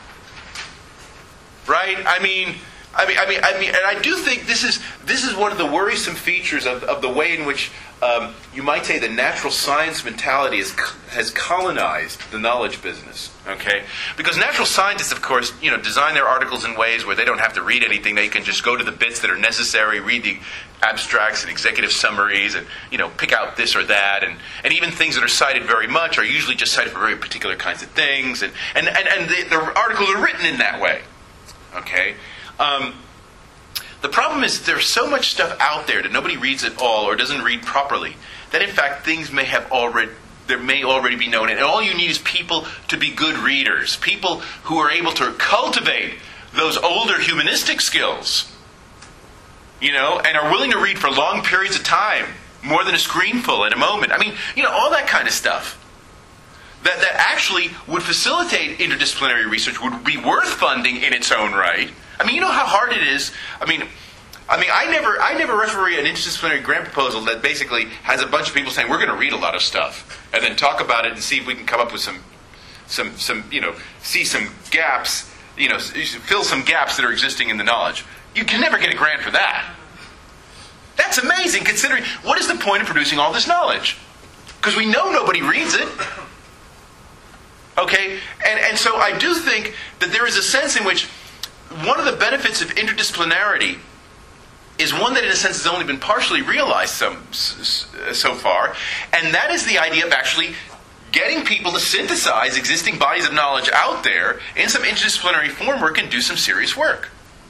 Right? I mean, I mean, I mean, I mean, and I do think this is this is one of the worrisome features of, of the way in which um, you might say the natural science mentality has has colonized the knowledge business. Okay, because natural scientists, of course, you know, design their articles in ways where they don't have to read anything. They can just go to the bits that are necessary, read the abstracts and executive summaries, and you know, pick out this or that, and, and even things that are cited very much are usually just cited for very particular kinds of things, and and and, and the, the articles are written in that way. Okay. Um, the problem is there's so much stuff out there that nobody reads at all or doesn't read properly that in fact things may have already there may already be known, and all you need is people to be good readers, people who are able to cultivate those older humanistic skills, you know, and are willing to read for long periods of time, more than a screenful in a moment. I mean, you know, all that kind of stuff. That, that actually would facilitate interdisciplinary research, would be worth funding in its own right. I mean, you know how hard it is? I mean, I mean, I never I never referee an interdisciplinary grant proposal that basically has a bunch of people saying, we're going to read a lot of stuff, and then talk about it and see if we can come up with some, some, some you know, see some gaps, you know, fill some gaps that are existing in the knowledge. You can never get a grant for that. That's amazing, considering what is the point of producing all this knowledge? Because we know nobody reads it. Okay? And, and so I do think that there is a sense in which one of the benefits of interdisciplinarity is one that in a sense has only been partially realized so, so far, and that is the idea of actually getting people to synthesize existing bodies of knowledge out there in some interdisciplinary form where it can do some serious work.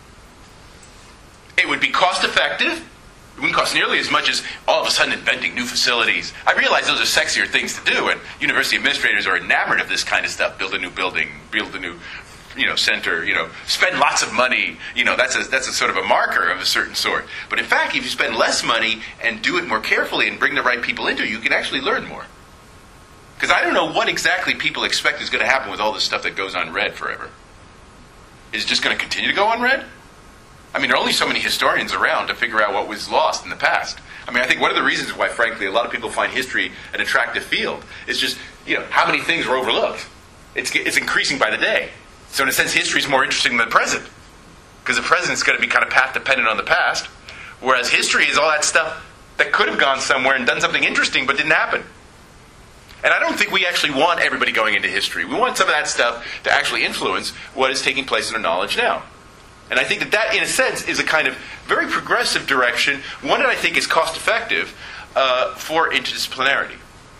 It would be cost effective. It wouldn't cost nearly as much as all of a sudden inventing new facilities. I realize those are sexier things to do, and university administrators are enamored of this kind of stuff. Build a new building, build a new, you know, center, you know, spend lots of money. You know, that's a, that's a sort of a marker of a certain sort. But in fact, if you spend less money and do it more carefully and bring the right people into it, you can actually learn more. Because I don't know what exactly people expect is going to happen with all this stuff that goes unread forever. Is it just going to continue to go unread? I mean, there are only so many historians around to figure out what was lost in the past. I mean, I think one of the reasons why, frankly, a lot of people find history an attractive field is just, you know, how many things were overlooked. It's, it's increasing by the day. So in a sense, history is more interesting than the present. Because the present is going to be kind of path-dependent on the past. Whereas history is all that stuff that could have gone somewhere and done something interesting but didn't happen. And I don't think we actually want everybody going into history. We want some of that stuff to actually influence what is taking place in our knowledge now. And I think that that, in a sense, is a kind of very progressive direction, one that I think is cost-effective uh, for interdisciplinarity.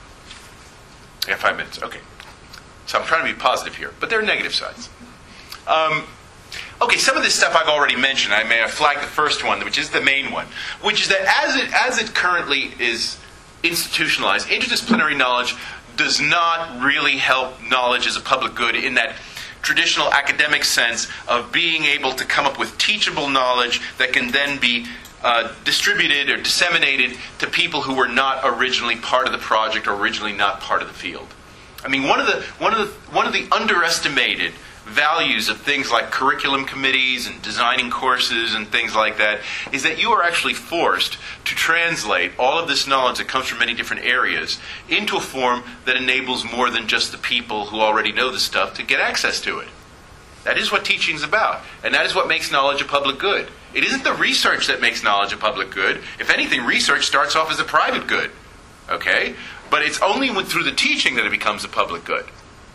I got five minutes. Okay. So I'm trying to be positive here, but there are negative sides. Um, okay, some of this stuff I've already mentioned. I may have flagged the first one, which is the main one, which is that as it as it currently is institutionalized, interdisciplinary knowledge does not really help knowledge as a public good in that traditional academic sense of being able to come up with teachable knowledge that can then be uh, distributed or disseminated to people who were not originally part of the project or originally not part of the field. I mean, one of the one of the one of the underestimated values of things like curriculum committees and designing courses and things like that is that you are actually forced to translate all of this knowledge that comes from many different areas into a form that enables more than just the people who already know the stuff to get access to it. That is what teaching is about, and that is what makes knowledge a public good. It isn't the research that makes knowledge a public good. If anything, research starts off as a private good, okay? But it's only when, through the teaching that it becomes a public good.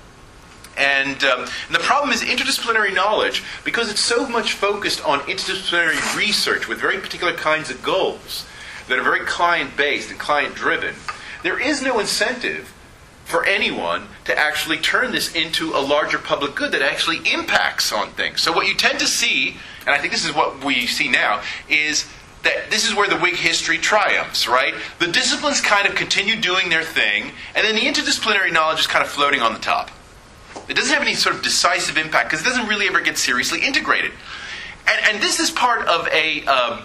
And, um, and the problem is interdisciplinary knowledge, because it's so much focused on interdisciplinary research with very particular kinds of goals that are very client-based and client-driven, there is no incentive for anyone to actually turn this into a larger public good that actually impacts on things. So what you tend to see, and I think this is what we see now, is that this is where the Whig history triumphs, right? The disciplines kind of continue doing their thing, and then the interdisciplinary knowledge is kind of floating on the top. It doesn't have any sort of decisive impact because it doesn't really ever get seriously integrated. And, and this is part of a um,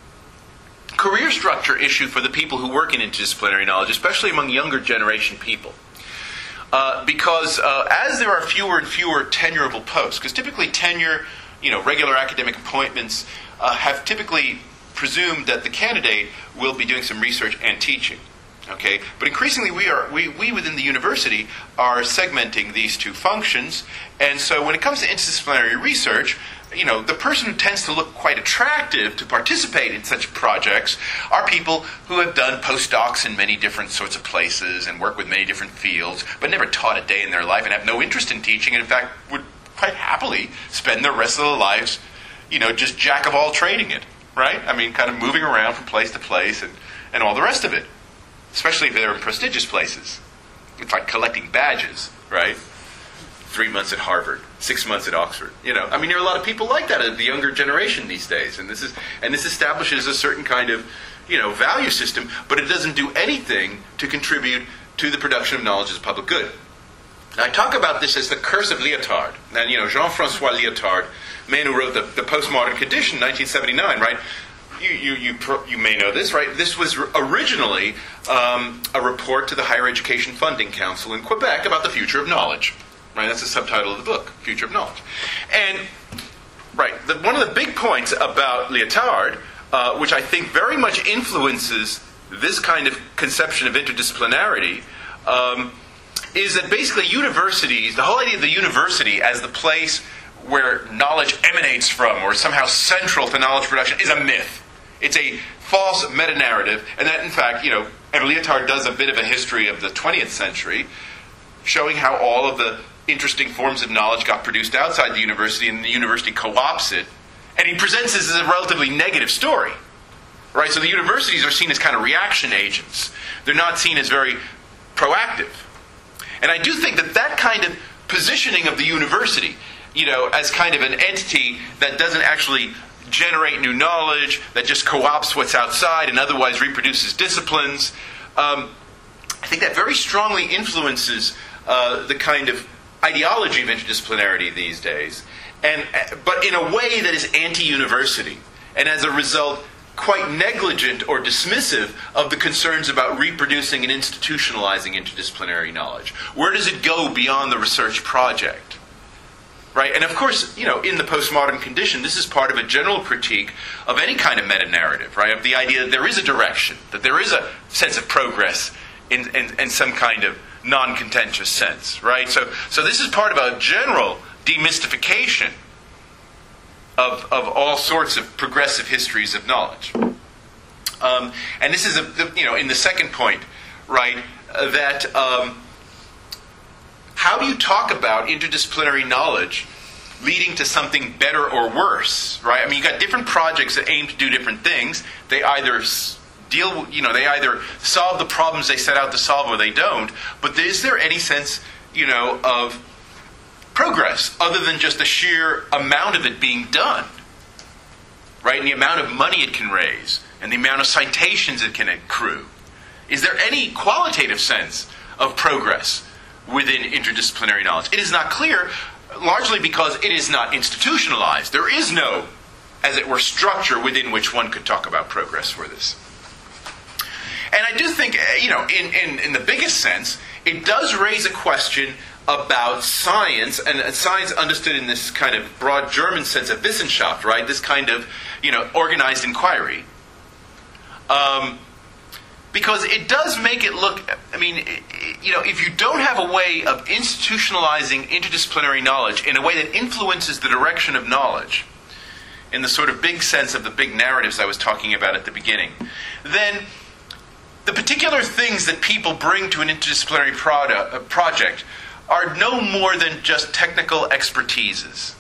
career structure issue for the people who work in interdisciplinary knowledge, especially among younger generation people. Uh, because uh, as there are fewer and fewer tenurable posts, because typically tenure, you know, regular academic appointments uh, have typically presumed that the candidate will be doing some research and teaching. Okay, but increasingly we are we, we within the university are segmenting these two functions, and so when it comes to interdisciplinary research, you know, the person who tends to look quite attractive to participate in such projects are people who have done postdocs in many different sorts of places and work with many different fields, but never taught a day in their life and have no interest in teaching, and in fact would quite happily spend their rest of their lives, you know, just jack of all trading it, right? I mean, kind of moving around from place to place and, and all the rest of it. Especially if they're in prestigious places. It's like collecting badges, right? Three months at Harvard, six months at Oxford. You know, I mean, there are a lot of people like that of the younger generation these days, and this is and this establishes a certain kind of, you know, value system, but it doesn't do anything to contribute to the production of knowledge as a public good. Now, I talk about this as the curse of Lyotard. Now, you know, Jean-Francois Lyotard, man who wrote the, the Postmodern Condition in nineteen seventy-nine, right? You, you, you, you may know this, right? This was originally um, a report to the Higher Education Funding Council in Quebec about the future of knowledge. Right? That's the subtitle of the book, Future of Knowledge. And, right, the, one of the big points about Lyotard, uh, which I think very much influences this kind of conception of interdisciplinarity, um, is that basically universities, the whole idea of the university as the place where knowledge emanates from or somehow central to knowledge production is a myth. It's a false meta-narrative, and that, in fact, you know, and Lyotard does a bit of a history of the twentieth century, showing how all of the interesting forms of knowledge got produced outside the university, and the university co-opts it. And he presents this as a relatively negative story. Right? So the universities are seen as kind of reaction agents. They're not seen as very proactive. And I do think that that kind of positioning of the university, you know, as kind of an entity that doesn't actually generate new knowledge, that just co-opts what's outside and otherwise reproduces disciplines, um, I think that very strongly influences uh, the kind of ideology of interdisciplinarity these days, and but in a way that is anti-university, and as a result, quite negligent or dismissive of the concerns about reproducing and institutionalizing interdisciplinary knowledge. Where does it go beyond the research project? Right? And of course, you know, in the postmodern condition, this is part of a general critique of any kind of meta-narrative, right? Of the idea that there is a direction, that there is a sense of progress in, in, in some kind of non-contentious sense, right? So, so this is part of a general demystification Of, of all sorts of progressive histories of knowledge. Um, and this is, a, the, you know, in the second point, right, uh, that um, how do you talk about interdisciplinary knowledge leading to something better or worse, right? I mean, you've got different projects that aim to do different things. They either deal, you know, they either solve the problems they set out to solve or they don't. But is there any sense, you know, of progress other than just the sheer amount of it being done, right? And the amount of money it can raise and the amount of citations it can accrue? Is there any qualitative sense of progress within interdisciplinary knowledge? It is not clear, largely because it is not institutionalized. There is no, as it were, structure within which one could talk about progress for this. And I do think, you know, in, in, in the biggest sense, it does raise a question about science, and science understood in this kind of broad German sense of Wissenschaft, right? This kind of, you know, organized inquiry. Um, because it does make it look, I mean, it, you know, if you don't have a way of institutionalizing interdisciplinary knowledge in a way that influences the direction of knowledge, in the sort of big sense of the big narratives I was talking about at the beginning, then the particular things that people bring to an interdisciplinary product, uh, project are no more than just technical expertises,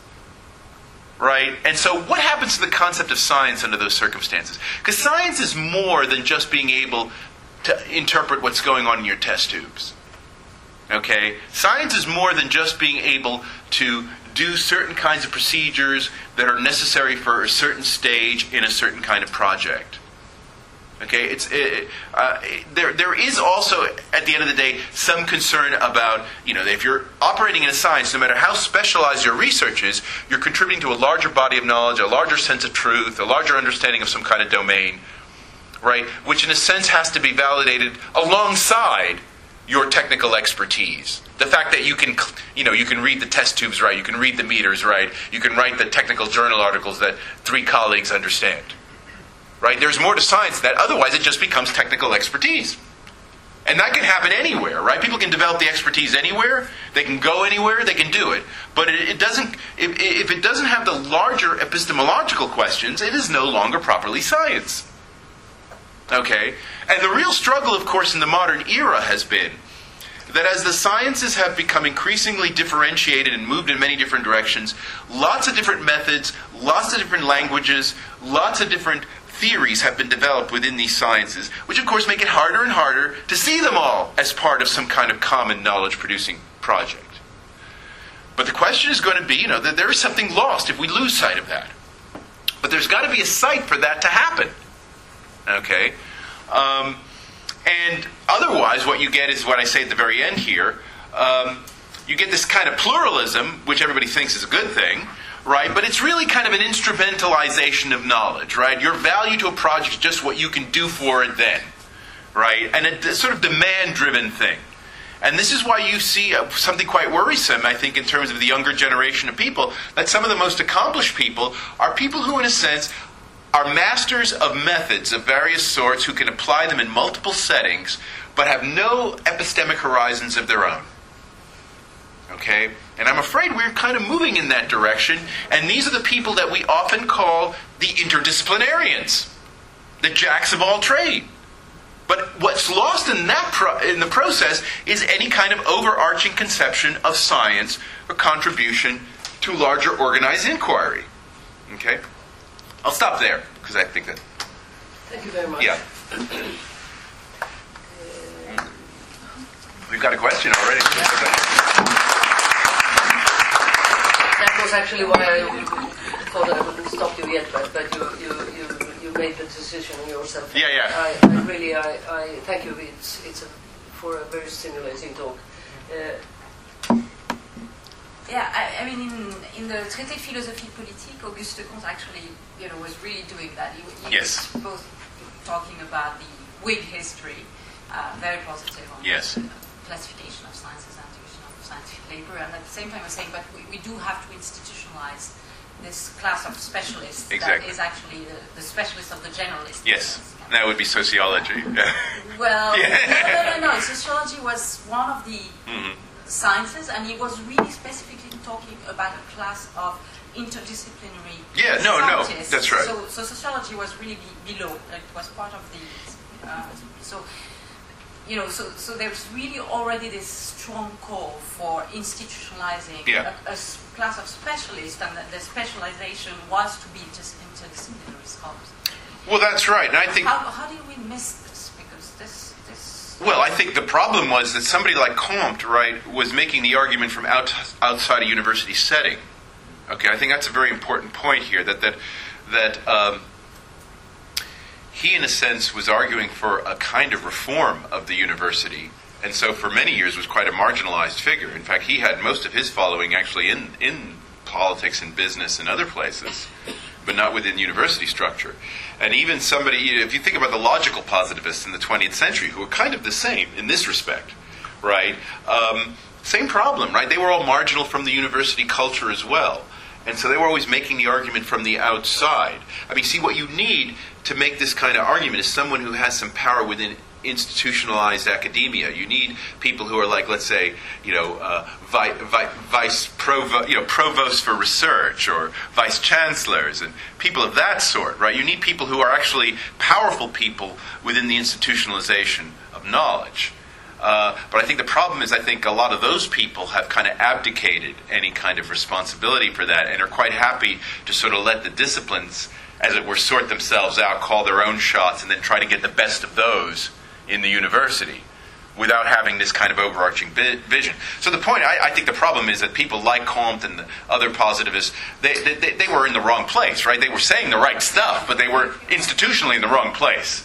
right? And so what happens to the concept of science under those circumstances? Because science is more than just being able to interpret what's going on in your test tubes, okay? Science is more than just being able to do certain kinds of procedures that are necessary for a certain stage in a certain kind of project. Okay, it's it, uh, there. There is also, at the end of the day, some concern about, you know, if you're operating in a science, no matter how specialized your research is, you're contributing to a larger body of knowledge, a larger sense of truth, a larger understanding of some kind of domain, right? Which, in a sense, has to be validated alongside your technical expertise. The fact that you can, you know, you can read the test tubes right, you can read the meters right, you can write the technical journal articles that three colleagues understand. Right? There's more to science than that. Otherwise, it just becomes technical expertise. And that can happen anywhere, right? People can develop the expertise anywhere. They can go anywhere. They can do it. But it, it doesn't. If, if it doesn't have the larger epistemological questions, it is no longer properly science. Okay? And the real struggle, of course, in the modern era has been that as the sciences have become increasingly differentiated and moved in many different directions, lots of different methods, lots of different languages, lots of different theories have been developed within these sciences, which of course make it harder and harder to see them all as part of some kind of common knowledge-producing project. But the question is going to be, you know, that there is something lost if we lose sight of that. But there's got to be a site for that to happen. Okay? Um, and otherwise, what you get is what I say at the very end here. Um, you get this kind of pluralism, which everybody thinks is a good thing, right? But it's really kind of an instrumentalization of knowledge, right? Your value to a project is just what you can do for it then, right? And a, a sort of demand-driven thing. And this is why you see uh, something quite worrisome, I think, in terms of the younger generation of people, that some of the most accomplished people are people who, in a sense, are masters of methods of various sorts who can apply them in multiple settings, but have no epistemic horizons of their own. Okay? And I'm afraid we're kind of moving in that direction, and these are the people that we often call the interdisciplinarians, the jacks of all trade. But what's lost in that pro- in the process is any kind of overarching conception of science or contribution to larger organized inquiry. Okay? I'll stop there, because I think that... Thank you very much. Yeah. We've got a question already. That was actually why I thought I wouldn't stop you yet, but, but you, you, you, you made the decision yourself. Yeah, yeah. I, I really, I, I thank you. It's, it's a, for a very stimulating talk. Uh, Yeah, I, I mean, in, in the Traité de philosophie politique, Auguste Comte actually, you know, was really doing that. He, he Yes. was both talking about the Whig history, uh, very positive on Yes. the classification of sciences and division of scientific labor, and at the same time was saying, but we, we do have to institutionalize this class of specialists Exactly. that is actually the, the specialist of the generalist. Yes. That would be sociology. Well, Yeah. no, no, no, no. Sociology was one of the Mm-hmm. sciences, and he was really specifically talking about a class of interdisciplinary Yeah, no, no, scientists. that's right. So, so sociology was really be, below. It was part of the. Uh, so, you know, so so there's really already this strong call for institutionalizing Yeah. a, a s- class of specialists, and that the specialization was to be just interdisciplinary scholars. Well, that's right. And I think... How, how do we miss this? Because this this. Well, I think the problem was that somebody like Comte, right, was making the argument from out, outside a university setting. Okay, I think that's a very important point here, that that that um, he, in a sense, was arguing for a kind of reform of the university, and so for many years was quite a marginalized figure. In fact, he had most of his following actually in, in politics and business and other places, but not within university structure. And even somebody, if you think about the logical positivists in the twentieth century, who were kind of the same in this respect, right? Um, same problem, right? They were all marginal from the university culture as well. And so they were always making the argument from the outside. I mean, see, what you need to make this kind of argument is someone who has some power within institutionalized academia. You need people who are like, let's say, you know, uh, vi- vi- vice provo- you know, provost for research, or vice chancellors, and people of that sort, right? You need people who are actually powerful people within the institutionalization of knowledge. Uh, but I think the problem is, I think a lot of those people have kind of abdicated any kind of responsibility for that, and are quite happy to sort of let the disciplines, as it were, sort themselves out, call their own shots, and then try to get the best of those in the university without having this kind of overarching vi- vision. So the point, I, I think the problem is that people like Comte and the other positivists, they, they, they were in the wrong place, right? They were saying the right stuff, but they were institutionally in the wrong place.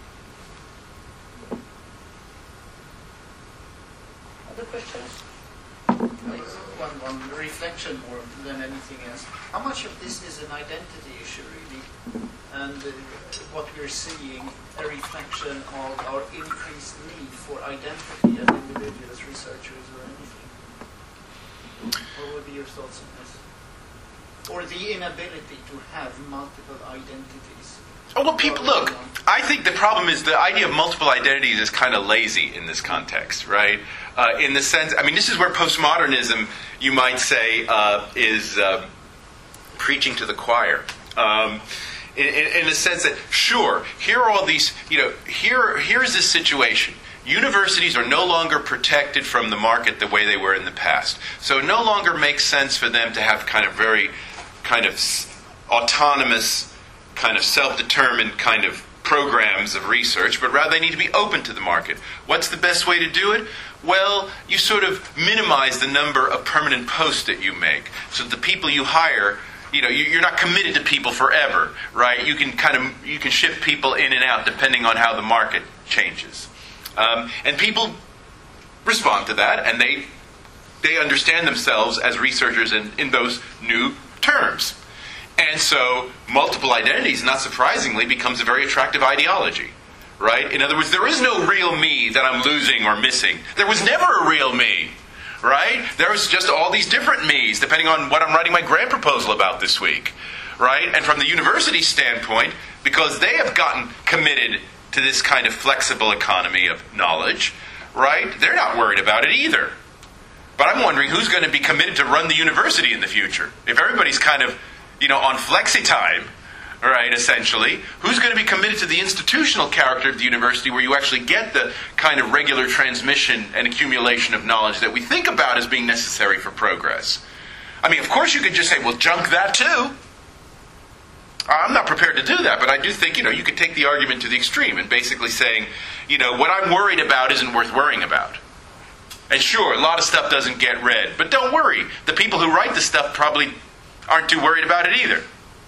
Other questions? One, one reflection more than anything else. How much of this is an identity issue, really? And uh, what we're seeing, a reflection of our increased need for identity as individuals, researchers, or anything? What would be your thoughts on this? Or the inability to have multiple identities? Oh, well, people, look, I think the problem is the idea of multiple identities is kind of lazy in this context, right? Uh, in the sense, I mean, this is where postmodernism, you might say, uh, is uh, preaching to the choir. Um, in, in, in the sense that, sure, here are all these, you know, here here's this situation. Universities are no longer protected from the market the way they were in the past. So it no longer makes sense for them to have kind of very kind of autonomous, kind of self-determined kind of programs of research, but rather they need to be open to the market. What's the best way to do it? Well, you sort of minimize the number of permanent posts that you make. So the people you hire, you know, you're not committed to people forever, right? You can kind of, you can shift people in and out depending on how the market changes. Um, and people respond to that, and they they understand themselves as researchers in, in those new terms. And so multiple identities, not surprisingly, becomes a very attractive ideology, right? In other words, there is no real me that I'm losing or missing. There was never a real me, right? There's just all these different me's, depending on what I'm writing my grant proposal about this week, right? And from the university standpoint, because they have gotten committed to this kind of flexible economy of knowledge, right? They're not worried about it either. But I'm wondering who's going to be committed to run the university in the future. If everybody's kind of, you know, on flexi time, right, essentially? Who's going to be committed to the institutional character of the university where you actually get the kind of regular transmission and accumulation of knowledge that we think about as being necessary for progress? I mean, of course you could just say, well, junk that too. I'm not prepared to do that, but I do think, you know, you could take the argument to the extreme and basically saying, you know, what I'm worried about isn't worth worrying about. And sure, a lot of stuff doesn't get read, but don't worry. The people who write the stuff probably aren't too worried about it either.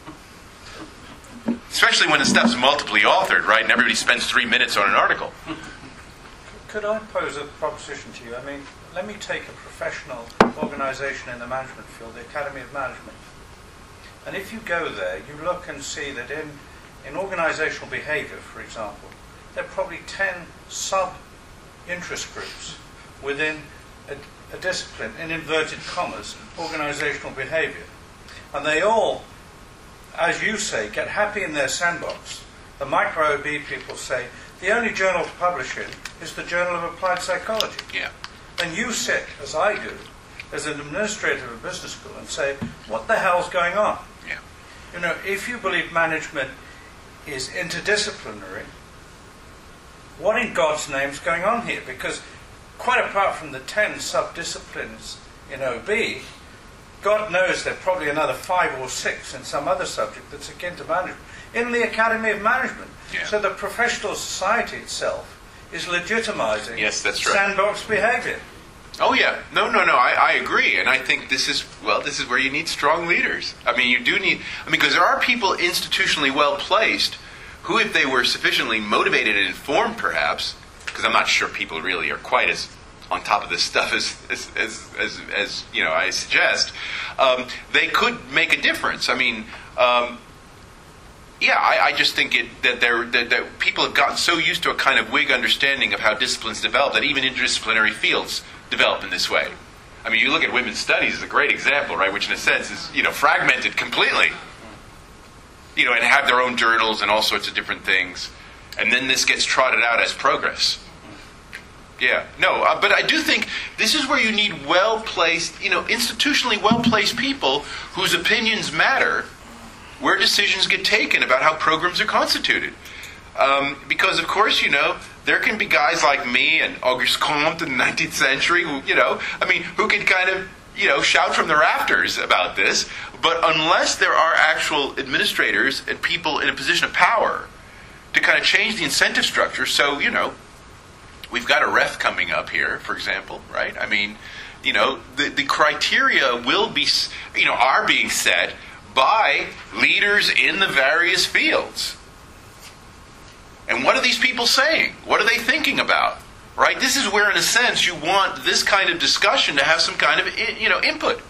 Especially when the stuff's multiply authored, right, and everybody spends three minutes on an article. Could I pose a proposition to you? I mean, let me take a professional organisation in the management field, the Academy of Management. And if you go there, you look and see that in, in organisational behaviour, for example, there are probably ten sub-interest groups within a, a discipline, in inverted commas, organisational behaviour. And they all, as you say, get happy in their sandbox. The micro-O B people say, the only journal to publish in is the Journal of Applied Psychology. Yeah. And you sit, as I do, as an administrator of a business school and say, what the hell's going on? Yeah. You know, if you believe management is interdisciplinary, what in God's name is going on here? Because quite apart from the ten sub-disciplines in O B, God knows there are probably another five or six in some other subject that's akin to management in the Academy of Management. Yeah. So the professional society itself is legitimizing Yes, that's right. sandbox behavior. Oh yeah, no, no, no. I, I agree, and I think this is well. This is where you need strong leaders. I mean, you do need. I mean, because there are people institutionally well placed who, if they were sufficiently motivated and informed, perhaps, because I'm not sure people really are quite as on top of this stuff as as as, as, as you know I suggest, um, they could make a difference. I mean. Um, Yeah, I, I just think it, that, there, that, that people have gotten so used to a kind of Whig understanding of how disciplines develop that even interdisciplinary fields develop in this way. I mean, you look at women's studies as a great example, right, which in a sense is, you know, fragmented completely. You know, and have their own journals and all sorts of different things. And then this gets trotted out as progress. Yeah, no, uh, but I do think this is where you need well-placed, you know, institutionally well-placed people whose opinions matter, where decisions get taken about how programs are constituted. Um, because, of course, you know, there can be guys like me and Auguste Comte in the nineteenth century who, you know, I mean, who can kind of, you know, shout from the rafters about this. But unless there are actual administrators and people in a position of power to kind of change the incentive structure, so, you know, we've got a R E F coming up here, for example, right? I mean, you know, the, the criteria will be, you know, are being set by leaders in the various fields. And what are these people saying? What are they thinking about? Right? This is where, in a sense, you want this kind of discussion to have some kind of, you know, input.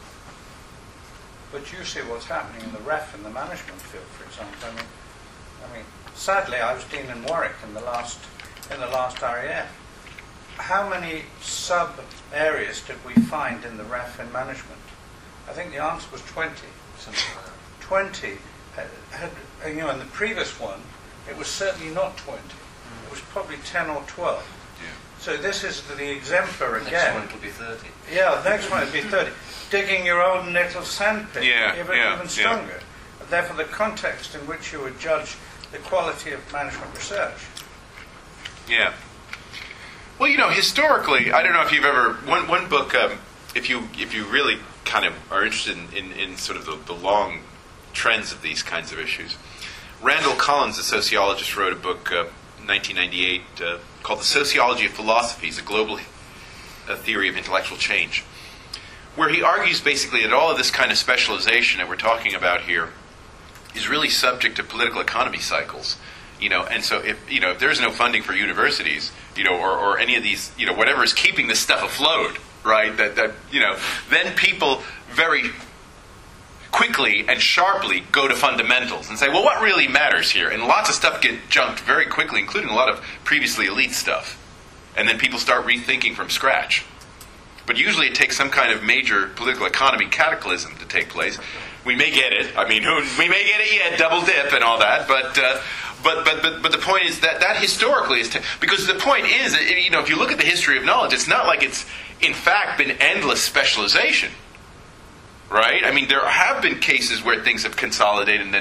But you see what's happening in the R E F and the management field, for example. I mean, I mean, sadly, I was dean in Warwick in the last in the last R A F. How many sub areas did we find in the R E F in management? I think the answer was twenty. twenty had, had, you know, in the previous one, it was certainly not twenty. It was probably ten or twelve. Yeah. So this is the exemplar again. Next one could be thirty. Yeah, the next one would be thirty. Digging your own little sandpit, Yeah, even, yeah, even stronger. Therefore, the context in which you would judge the quality of management research. Yeah. Well, you know, historically, I don't know if you've ever one one book. Um, if you if you really kind of are interested in, in, in sort of the, the long trends of these kinds of issues, Randall Collins, a sociologist, wrote a book uh, in nineteen ninety-eight uh, called "The Sociology of Philosophies: A Global uh, Theory of Intellectual Change," where he argues basically that all of this kind of specialization that we're talking about here is really subject to political economy cycles. You know, and so if you know if there's no funding for universities, you know, or, or any of these, you know, whatever is keeping this stuff afloat, right? That that you know, then people very quickly and sharply go to fundamentals and say, well, what really matters here? And lots of stuff get junked very quickly, including a lot of previously elite stuff. And then people start rethinking from scratch. But usually it takes some kind of major political economy cataclysm to take place. We may get it. I mean, who, we may get it yet, double dip and all that. But uh, but, but but but the point is that that historically is... T- because the point is, you know, if you look at the history of knowledge, it's not like it's, in fact, been endless specialization. Right? I mean, there have been cases where things have consolidated and then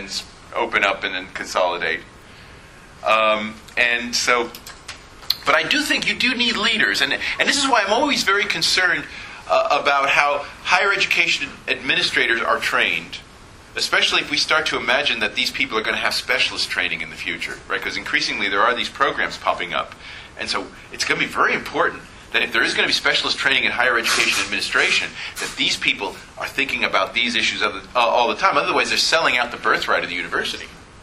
open up and then consolidate. Um, and so, but I do think you do need leaders, and and this is why I'm always very concerned uh, about how higher education administrators are trained, especially if we start to imagine that these people are going to have specialist training in the future, right? Because increasingly there are these programs popping up, and so it's going to be very important that if there is going to be specialist training in higher education administration, that these people are thinking about these issues all the, uh, all the time. Otherwise, they're selling out the birthright of the university.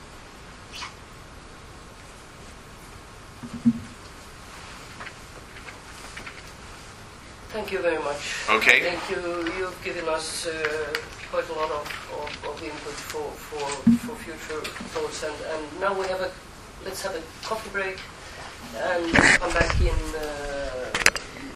Thank you very much. Okay. Thank you. You've given us uh, quite a lot of, of, of input for, for, for future thoughts. And, and now we have a, let's have a coffee break and come back in uh,